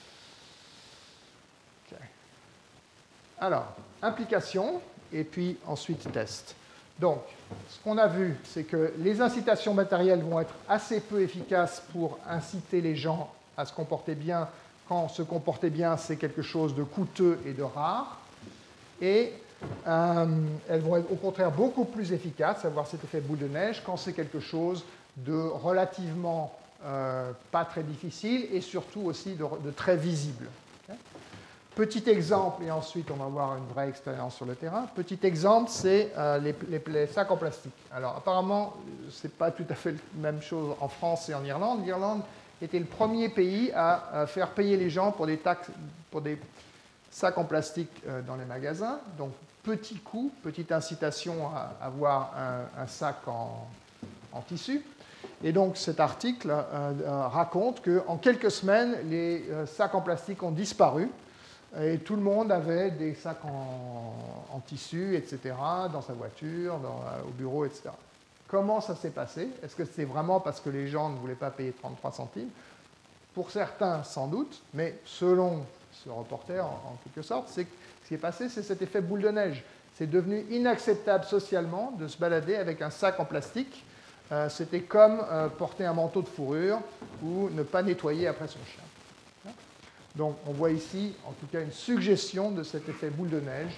Okay. Alors, implication et puis ensuite test. Donc, ce qu'on a vu, c'est que les incitations matérielles vont être assez peu efficaces pour inciter les gens à se comporter bien quand se comporter bien, c'est quelque chose de coûteux et de rare. Et elles vont être au contraire beaucoup plus efficaces, avoir cet effet boule de neige, quand c'est quelque chose de relativement pas très difficile et surtout aussi de très visible. Okay. Petit exemple, et ensuite on va voir une vraie expérience sur le terrain. Petit exemple, c'est les sacs en plastique. Alors apparemment, ce n'est pas tout à fait la même chose en France et en Irlande. L'Irlande était le premier pays à faire payer les gens pour des sacs en plastique dans les magasins. Donc petit coût, petite incitation à avoir un sac en tissu. Et donc cet article raconte qu'en quelques semaines, les sacs en plastique ont disparu et tout le monde avait des sacs en tissu, etc., dans sa voiture, au bureau, etc. Comment ça s'est passé? Est-ce que c'est vraiment parce que les gens ne voulaient pas payer 33 centimes? Pour certains, sans doute, mais selon ce reporter, en quelque sorte, ce qui est passé, c'est cet effet boule de neige. C'est devenu inacceptable socialement de se balader avec un sac en plastique. C'était comme porter un manteau de fourrure ou ne pas nettoyer après son chien. Donc on voit ici, en tout cas, une suggestion de cet effet boule de neige.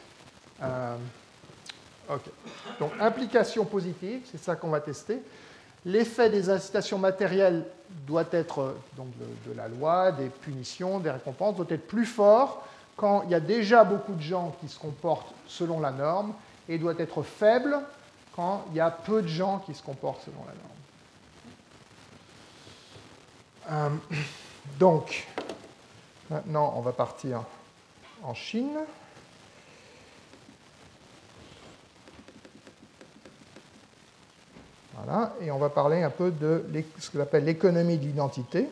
Okay. Donc implication positive, c'est ça qu'on va tester. L'effet des incitations matérielles doit être, donc de la loi, des punitions, des récompenses, doit être plus fort quand il y a déjà beaucoup de gens qui se comportent selon la norme et doit être faible quand il y a peu de gens qui se comportent selon la norme. Donc, maintenant, on va partir en Chine. Voilà, et on va parler un peu de ce qu'on appelle l'économie de l'identité.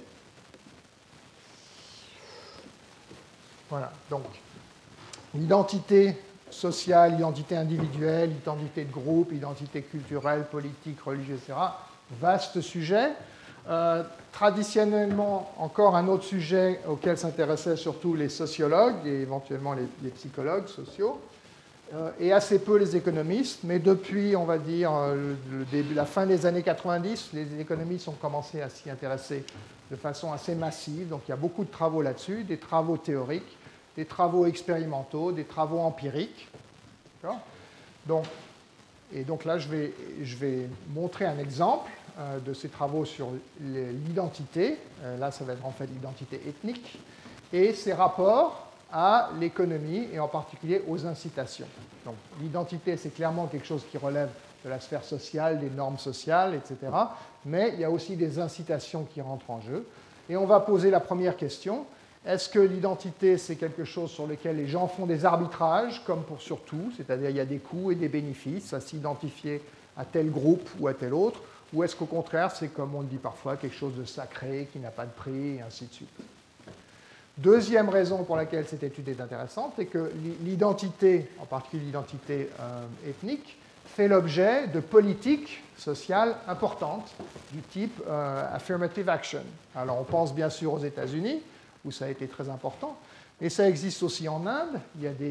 Voilà, donc l'identité sociale, l'identité individuelle, l'identité de groupe, l'identité culturelle, politique, religieuse, etc. Vaste sujet. Traditionnellement, encore un autre sujet auquel s'intéressaient surtout les sociologues et éventuellement les psychologues sociaux. Et assez peu les économistes, mais depuis, on va dire, la fin des années 90, les économistes ont commencé à s'y intéresser de façon assez massive. Donc il y a beaucoup de travaux là-dessus, des travaux théoriques, des travaux expérimentaux, des travaux empiriques. Donc là, je vais montrer un exemple de ces travaux sur l'identité. Là, ça va être en fait l'identité ethnique et ses rapports à l'économie et en particulier aux incitations. Donc l'identité, c'est clairement quelque chose qui relève de la sphère sociale, des normes sociales, etc. Mais il y a aussi des incitations qui rentrent en jeu. Et on va poser la première question. Est-ce que l'identité, c'est quelque chose sur lequel les gens font des arbitrages, comme pour surtout, c'est-à-dire il y a des coûts et des bénéfices à s'identifier à tel groupe ou à tel autre, ou est-ce qu'au contraire, c'est comme on le dit parfois, quelque chose de sacré, qui n'a pas de prix, et ainsi de suite. Deuxième raison pour laquelle cette étude est intéressante, c'est que l'identité, en particulier l'identité ethnique, fait l'objet de politiques sociales importantes du type affirmative action. Alors on pense bien sûr aux États-Unis, où ça a été très important. Et ça existe aussi en Inde. Il y a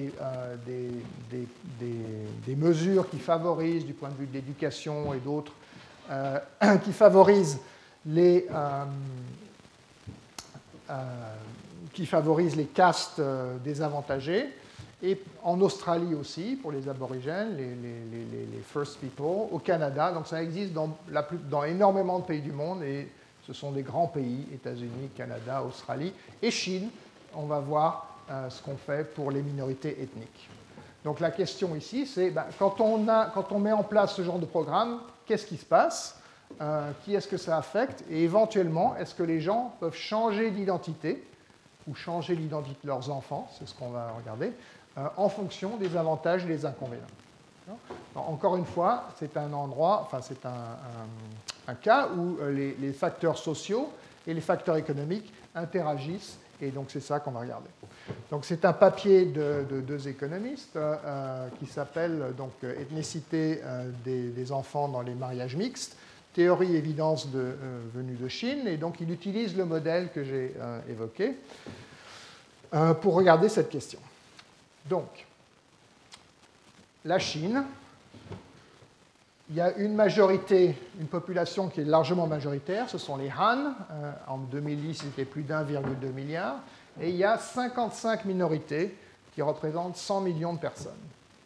des mesures qui favorisent, du point de vue de l'éducation et d'autres, qui favorisent les castes désavantagées. Et en Australie aussi, pour les aborigènes, les First People, au Canada. Donc ça existe dans énormément de pays du monde, et ce sont des grands pays, États-Unis, Canada, Australie et Chine. On va voir ce qu'on fait pour les minorités ethniques. Donc la question ici, c'est quand on met en place ce genre de programme, qu'est-ce qui se passe? Qui est-ce que ça affecte? Et éventuellement, est-ce que les gens peuvent changer d'identité ou changer l'identité de leurs enfants, c'est ce qu'on va regarder, en fonction des avantages et des inconvénients. Alors, encore une fois, c'est un cas où les facteurs sociaux et les facteurs économiques interagissent, et donc c'est ça qu'on va regarder. Donc c'est un papier de deux économistes qui s'appelle donc Ethnicité des enfants dans les mariages mixtes, théorie et évidence venue de Chine, et donc il utilise le modèle que j'ai évoqué pour regarder cette question. Donc, la Chine, il y a une population qui est largement majoritaire, ce sont les Han. En 2010, c'était plus d'1,2 milliard. Et il y a 55 minorités qui représentent 100 millions de personnes. D'accord ?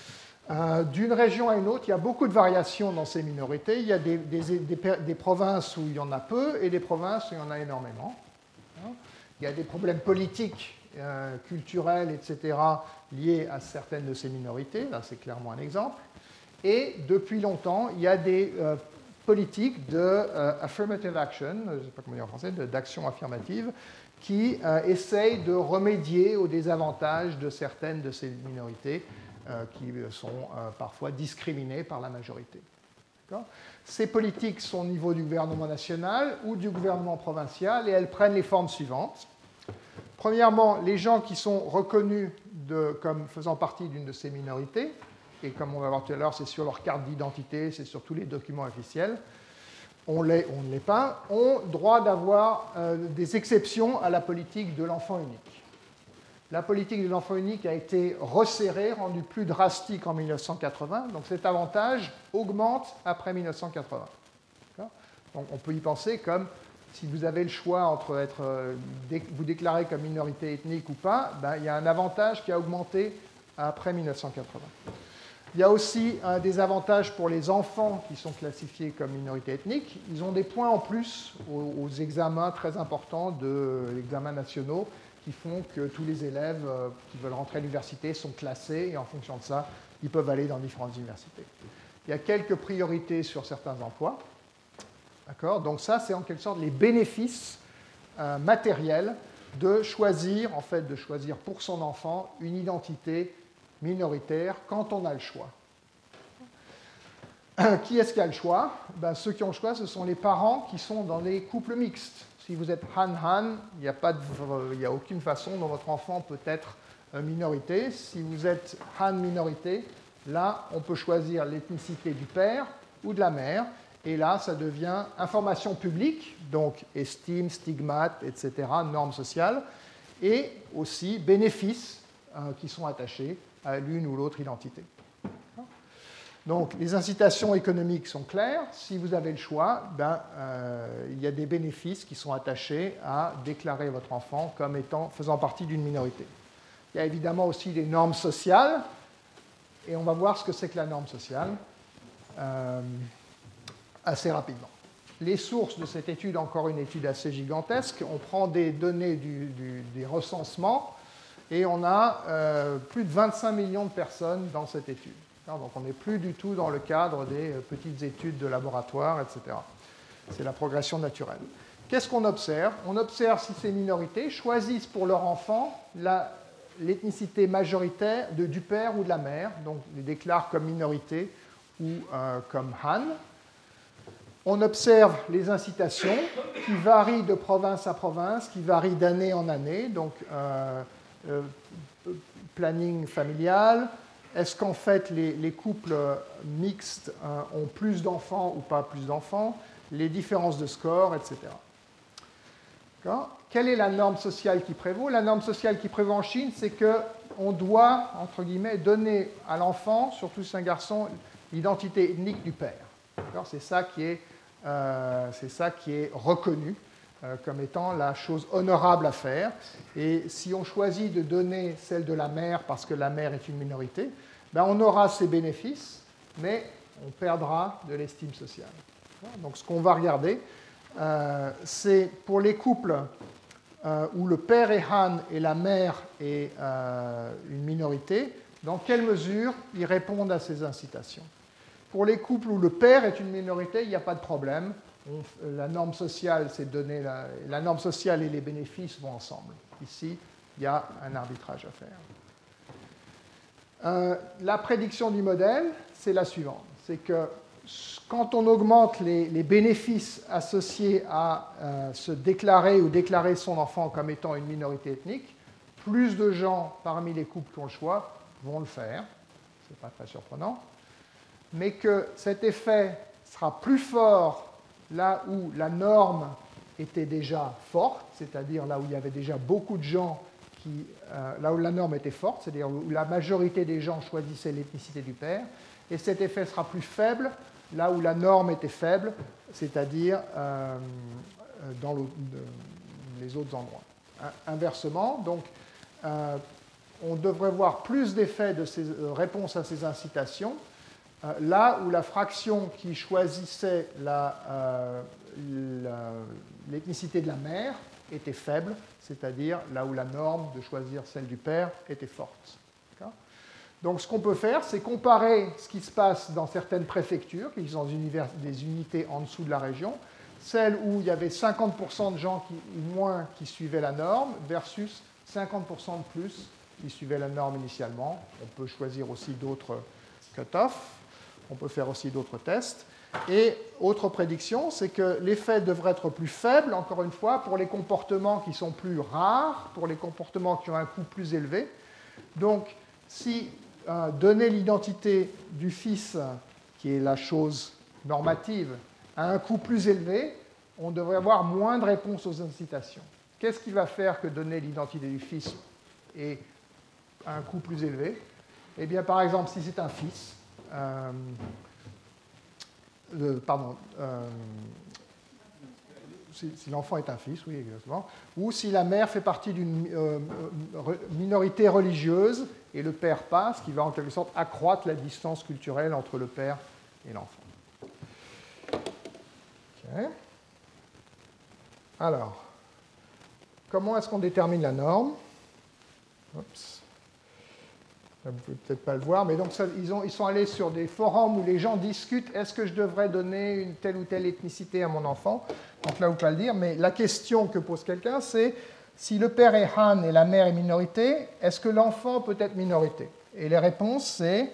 D'une région à une autre, il y a beaucoup de variations dans ces minorités. Il y a des provinces où il y en a peu et des provinces où il y en a énormément. Il y a des problèmes politiques, culturels, etc., liés à certaines de ces minorités. Là, c'est clairement un exemple. Et depuis longtemps, il y a des politiques de affirmative action, je ne sais pas comment dire en français, d'action affirmative, qui essayent de remédier aux désavantages de certaines de ces minorités qui sont parfois discriminées par la majorité. Ces politiques sont au niveau du gouvernement national ou du gouvernement provincial, et elles prennent les formes suivantes. Premièrement, les gens qui sont reconnus comme faisant partie d'une de ces minorités, et comme on va voir tout à l'heure, c'est sur leur carte d'identité, c'est sur tous les documents officiels, on ne l'est pas, ont droit d'avoir des exceptions à la politique de l'enfant unique. La politique de l'enfant unique a été resserrée, rendue plus drastique en 1980, donc cet avantage augmente après 1980. Donc on peut y penser comme si vous avez le choix entre vous déclarer comme minorité ethnique ou pas, il y a un avantage qui a augmenté après 1980. Il y a aussi des avantages pour les enfants qui sont classifiés comme minorité ethnique. Ils ont des points en plus aux examens très importants examens nationaux qui font que tous les élèves qui veulent rentrer à l'université sont classés, et en fonction de ça, ils peuvent aller dans différentes universités. Il y a quelques priorités sur certains emplois. D'accord ? Donc ça, c'est en quelque sorte les bénéfices matériels de choisir pour son enfant une identité minoritaire quand on a le choix. Qui est-ce qui a le choix ? Ceux qui ont le choix, ce sont les parents qui sont dans les couples mixtes. Si vous êtes Han-Han, il n'y a aucune façon dont votre enfant peut être minorité. Si vous êtes Han minorité, là, on peut choisir l'ethnicité du père ou de la mère. Et là, ça devient information publique, donc estime, stigmate, etc., normes sociales, et aussi bénéfices qui sont attachés à l'une ou l'autre identité. Donc, les incitations économiques sont claires. Si vous avez le choix, il y a des bénéfices qui sont attachés à déclarer votre enfant comme faisant partie d'une minorité. Il y a évidemment aussi des normes sociales, et on va voir ce que c'est que la norme sociale assez rapidement. Les sources de cette étude, encore une étude assez gigantesque, on prend des données des recensements, et on a plus de 25 millions de personnes dans cette étude. Donc on n'est plus du tout dans le cadre des petites études de laboratoire, etc. C'est la progression naturelle. Qu'est-ce qu'on observe ? On observe si ces minorités choisissent pour leur enfant l'ethnicité majoritaire du père ou de la mère, donc les déclarent comme minorité ou comme Han. On observe les incitations qui varient de province à province, qui varient d'année en année, donc planning familial. Est-ce qu'en fait les couples mixtes ont plus d'enfants ou pas plus d'enfants, les différences de score, etc. Quelle est la norme sociale qui prévaut? La norme sociale qui prévaut en Chine, c'est qu'on doit, entre guillemets, donner à l'enfant, surtout si c'est un garçon, l'identité ethnique du père. C'est ça qui est reconnu comme étant la chose honorable à faire. Et si on choisit de donner celle de la mère parce que la mère est une minorité, ben on aura ses bénéfices, mais on perdra de l'estime sociale. Donc ce qu'on va regarder, c'est pour les couples où le père est Han et la mère est une minorité, dans quelle mesure ils répondent à ces incitations. Pour les couples où le père est une minorité, il n'y a pas de problème. La norme sociale, c'est donner la norme sociale et les bénéfices vont ensemble. Ici, il y a un arbitrage à faire. La prédiction du modèle, c'est la suivante. C'est que quand on augmente les bénéfices associés à se déclarer ou déclarer son enfant comme étant une minorité ethnique, plus de gens parmi les couples qui ont le choix vont le faire. Ce n'est pas très surprenant. Mais que cet effet sera plus fort là où la norme était déjà forte, c'est-à-dire là où il y avait déjà beaucoup de gens là où la norme était forte, c'est-à-dire où la majorité des gens choisissaient l'ethnicité du père, et cet effet sera plus faible là où la norme était faible, c'est-à-dire dans les autres endroits. Inversement, donc, on devrait voir plus d'effets de ces réponses à ces incitations là où la fraction qui choisissait l'ethnicité de la mère était faible, c'est-à-dire là où la norme de choisir celle du père était forte. Donc ce qu'on peut faire, c'est comparer ce qui se passe dans certaines préfectures, qui sont des unités en dessous de la région, celles où il y avait 50% de gens ou moins qui suivaient la norme, versus 50% de plus qui suivaient la norme initialement. On peut choisir aussi d'autres cut-offs. On peut faire aussi d'autres tests. Et autre prédiction, c'est que l'effet devrait être plus faible, encore une fois, pour les comportements qui sont plus rares, pour les comportements qui ont un coût plus élevé. Donc, si donner l'identité du fils, qui est la chose normative, à un coût plus élevé, on devrait avoir moins de réponses aux incitations. Qu'est-ce qui va faire que donner l'identité du fils ait un coût plus élevé? Eh bien, par exemple, si c'est un fils, si l'enfant est un fils, oui, exactement, ou si la mère fait partie d'une minorité religieuse et le père pas, ce qui va en quelque sorte accroître la distance culturelle entre le père et l'enfant. Okay. Alors, comment est-ce qu'on détermine la norme? Oups. Vous ne pouvez peut-être pas le voir, mais donc ça, ils sont allés sur des forums où les gens discutent est-ce que je devrais donner une telle ou telle ethnicité à mon enfant? Donc là, vous ne pouvez pas le dire, mais la question que pose quelqu'un, c'est si le père est Han et la mère est minorité, est-ce que l'enfant peut être minorité? Et les réponses, c'est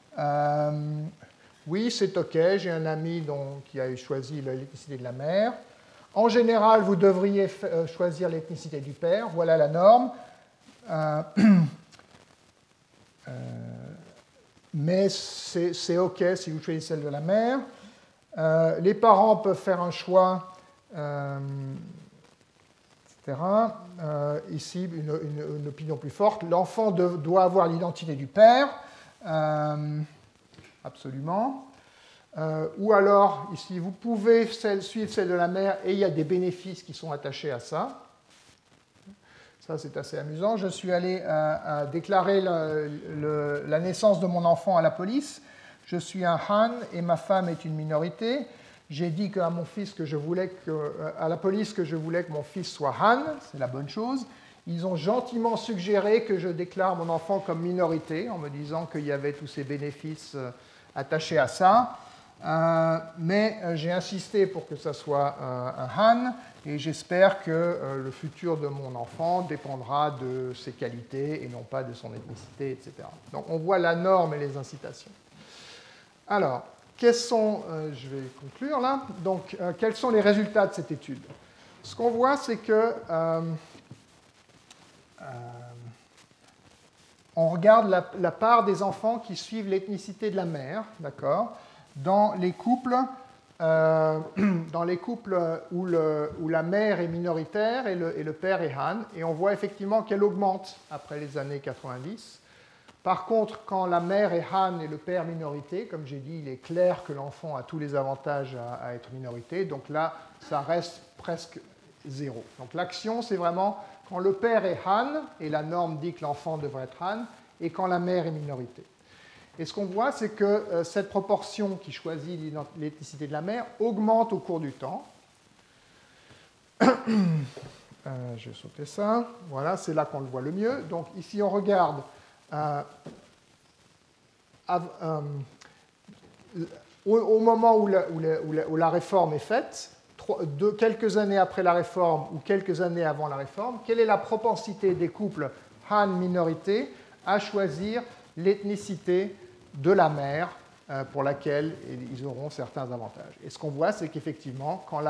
oui, c'est OK, j'ai un ami qui a choisi l'ethnicité de la mère. En général, vous devriez choisir l'ethnicité du père, voilà la norme. Mais c'est OK si vous choisissez celle de la mère. Les parents peuvent faire un choix, etc. Ici, une opinion plus forte. L'enfant doit avoir l'identité du père, absolument. Ou alors, ici, vous pouvez suivre celle de la mère et il y a des bénéfices qui sont attachés à ça. Ça, c'est assez amusant. Je suis allé déclarer la naissance de mon enfant à la police. Je suis un Han et ma femme est une minorité. J'ai dit à mon fils à la police que je voulais que mon fils soit Han. C'est la bonne chose. Ils ont gentiment suggéré que je déclare mon enfant comme minorité en me disant qu'il y avait tous ces bénéfices attachés à ça. Mais j'ai insisté pour que ça soit un Han. Et j'espère que le futur de mon enfant dépendra de ses qualités et non pas de son ethnicité, etc. Donc on voit la norme et les incitations. Alors, je vais conclure là. Donc, quels sont les résultats de cette étude? Ce qu'on voit, c'est que on regarde la part des enfants qui suivent l'ethnicité de la mère, d'accord, dans les couples dans les couples où la mère est minoritaire et le père est Han, et on voit effectivement qu'elle augmente après les années 90. Par contre, quand la mère est Han et le père minorité, comme j'ai dit, il est clair que l'enfant a tous les avantages à être minorité, donc là, ça reste presque zéro. Donc l'action, c'est vraiment quand le père est Han, et la norme dit que l'enfant devrait être Han, et quand la mère est minorité. Et ce qu'on voit, c'est que cette proportion qui choisit l'ethnicité de la mère augmente au cours du temps. Je vais sauter ça. Voilà, c'est là qu'on le voit le mieux. Donc ici, on regarde au moment où la réforme est faite, quelques années après la réforme ou quelques années avant la réforme, quelle est la propensité des couples Han minorité à choisir l'ethnicité de la mère pour laquelle ils auront certains avantages. Et ce qu'on voit, c'est qu'effectivement, quand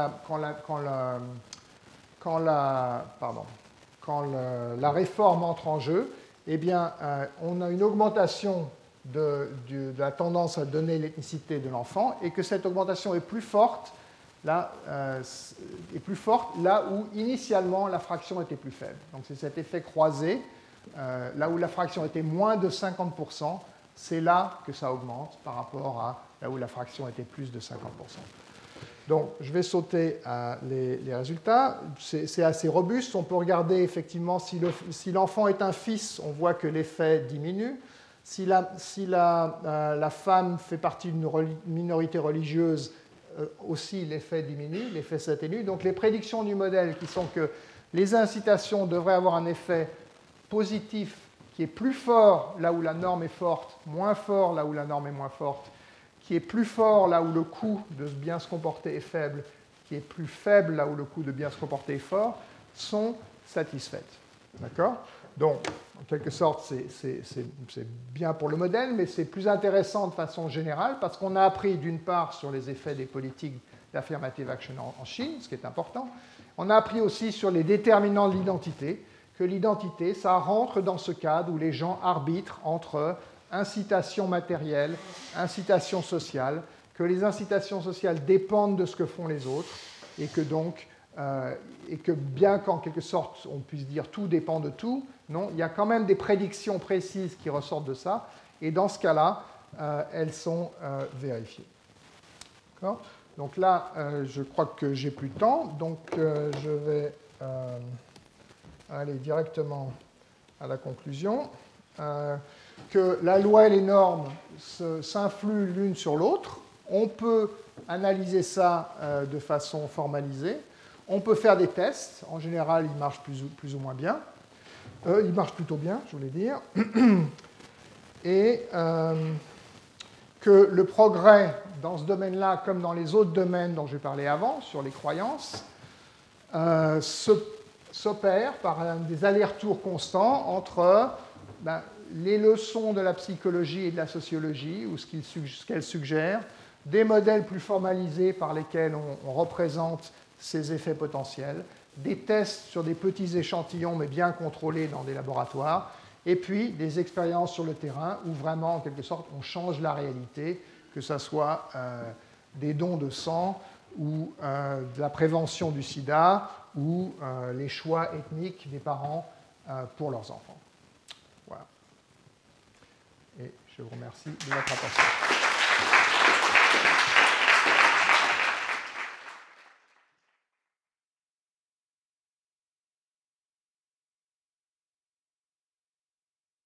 la réforme entre en jeu, eh bien, on a une augmentation de la tendance à donner l'ethnicité de l'enfant, et que cette augmentation est plus forte là où initialement la fraction était plus faible. Donc c'est cet effet croisé. Là où la fraction était moins de 50%, c'est là que ça augmente par rapport à là où la fraction était plus de 50%. Donc, je vais sauter les résultats. C'est assez robuste. On peut regarder effectivement si l'enfant est un fils, on voit que l'effet diminue. Si la femme fait partie d'une minorité religieuse, aussi l'effet diminue, l'effet s'atténue. Donc, les prédictions du modèle qui sont que les incitations devraient avoir un effet positif qui est plus fort là où la norme est forte, moins fort là où la norme est moins forte, qui est plus fort là où le coût de bien se comporter est faible, qui est plus faible là où le coût de bien se comporter est fort, sont satisfaites. D'accord ? Donc, en quelque sorte, c'est bien pour le modèle, mais c'est plus intéressant de façon générale parce qu'on a appris d'une part sur les effets des politiques d'affirmative action en Chine, ce qui est important. On a appris aussi sur les déterminants de l'identité, que l'identité, ça rentre dans ce cadre où les gens arbitrent entre incitation matérielle, incitation sociale, que les incitations sociales dépendent de ce que font les autres, et que donc, et que bien qu'en quelque sorte on puisse dire tout dépend de tout, non, il y a quand même des prédictions précises qui ressortent de ça, et dans ce cas-là, elles sont vérifiées. D'accord ? Donc là, je crois que j'ai plus de temps, donc je vais aller directement à la conclusion, que la loi et les normes s'influent l'une sur l'autre. On peut analyser ça de façon formalisée. On peut faire des tests. En général, ils marchent plus ou moins bien. Ils marchent plutôt bien, je voulais dire. Et que le progrès dans ce domaine-là, comme dans les autres domaines dont j'ai parlé avant, sur les croyances, s'opère par des allers-retours constants entre les leçons de la psychologie et de la sociologie, ou ce qu'elles suggèrent, des modèles plus formalisés par lesquels on représente ces effets potentiels, des tests sur des petits échantillons mais bien contrôlés dans des laboratoires, et puis des expériences sur le terrain où vraiment, en quelque sorte, on change la réalité, que ce soit des dons de sang ou de la prévention du sida ou les choix ethniques des parents pour leurs enfants. Voilà. Et je vous remercie de votre attention.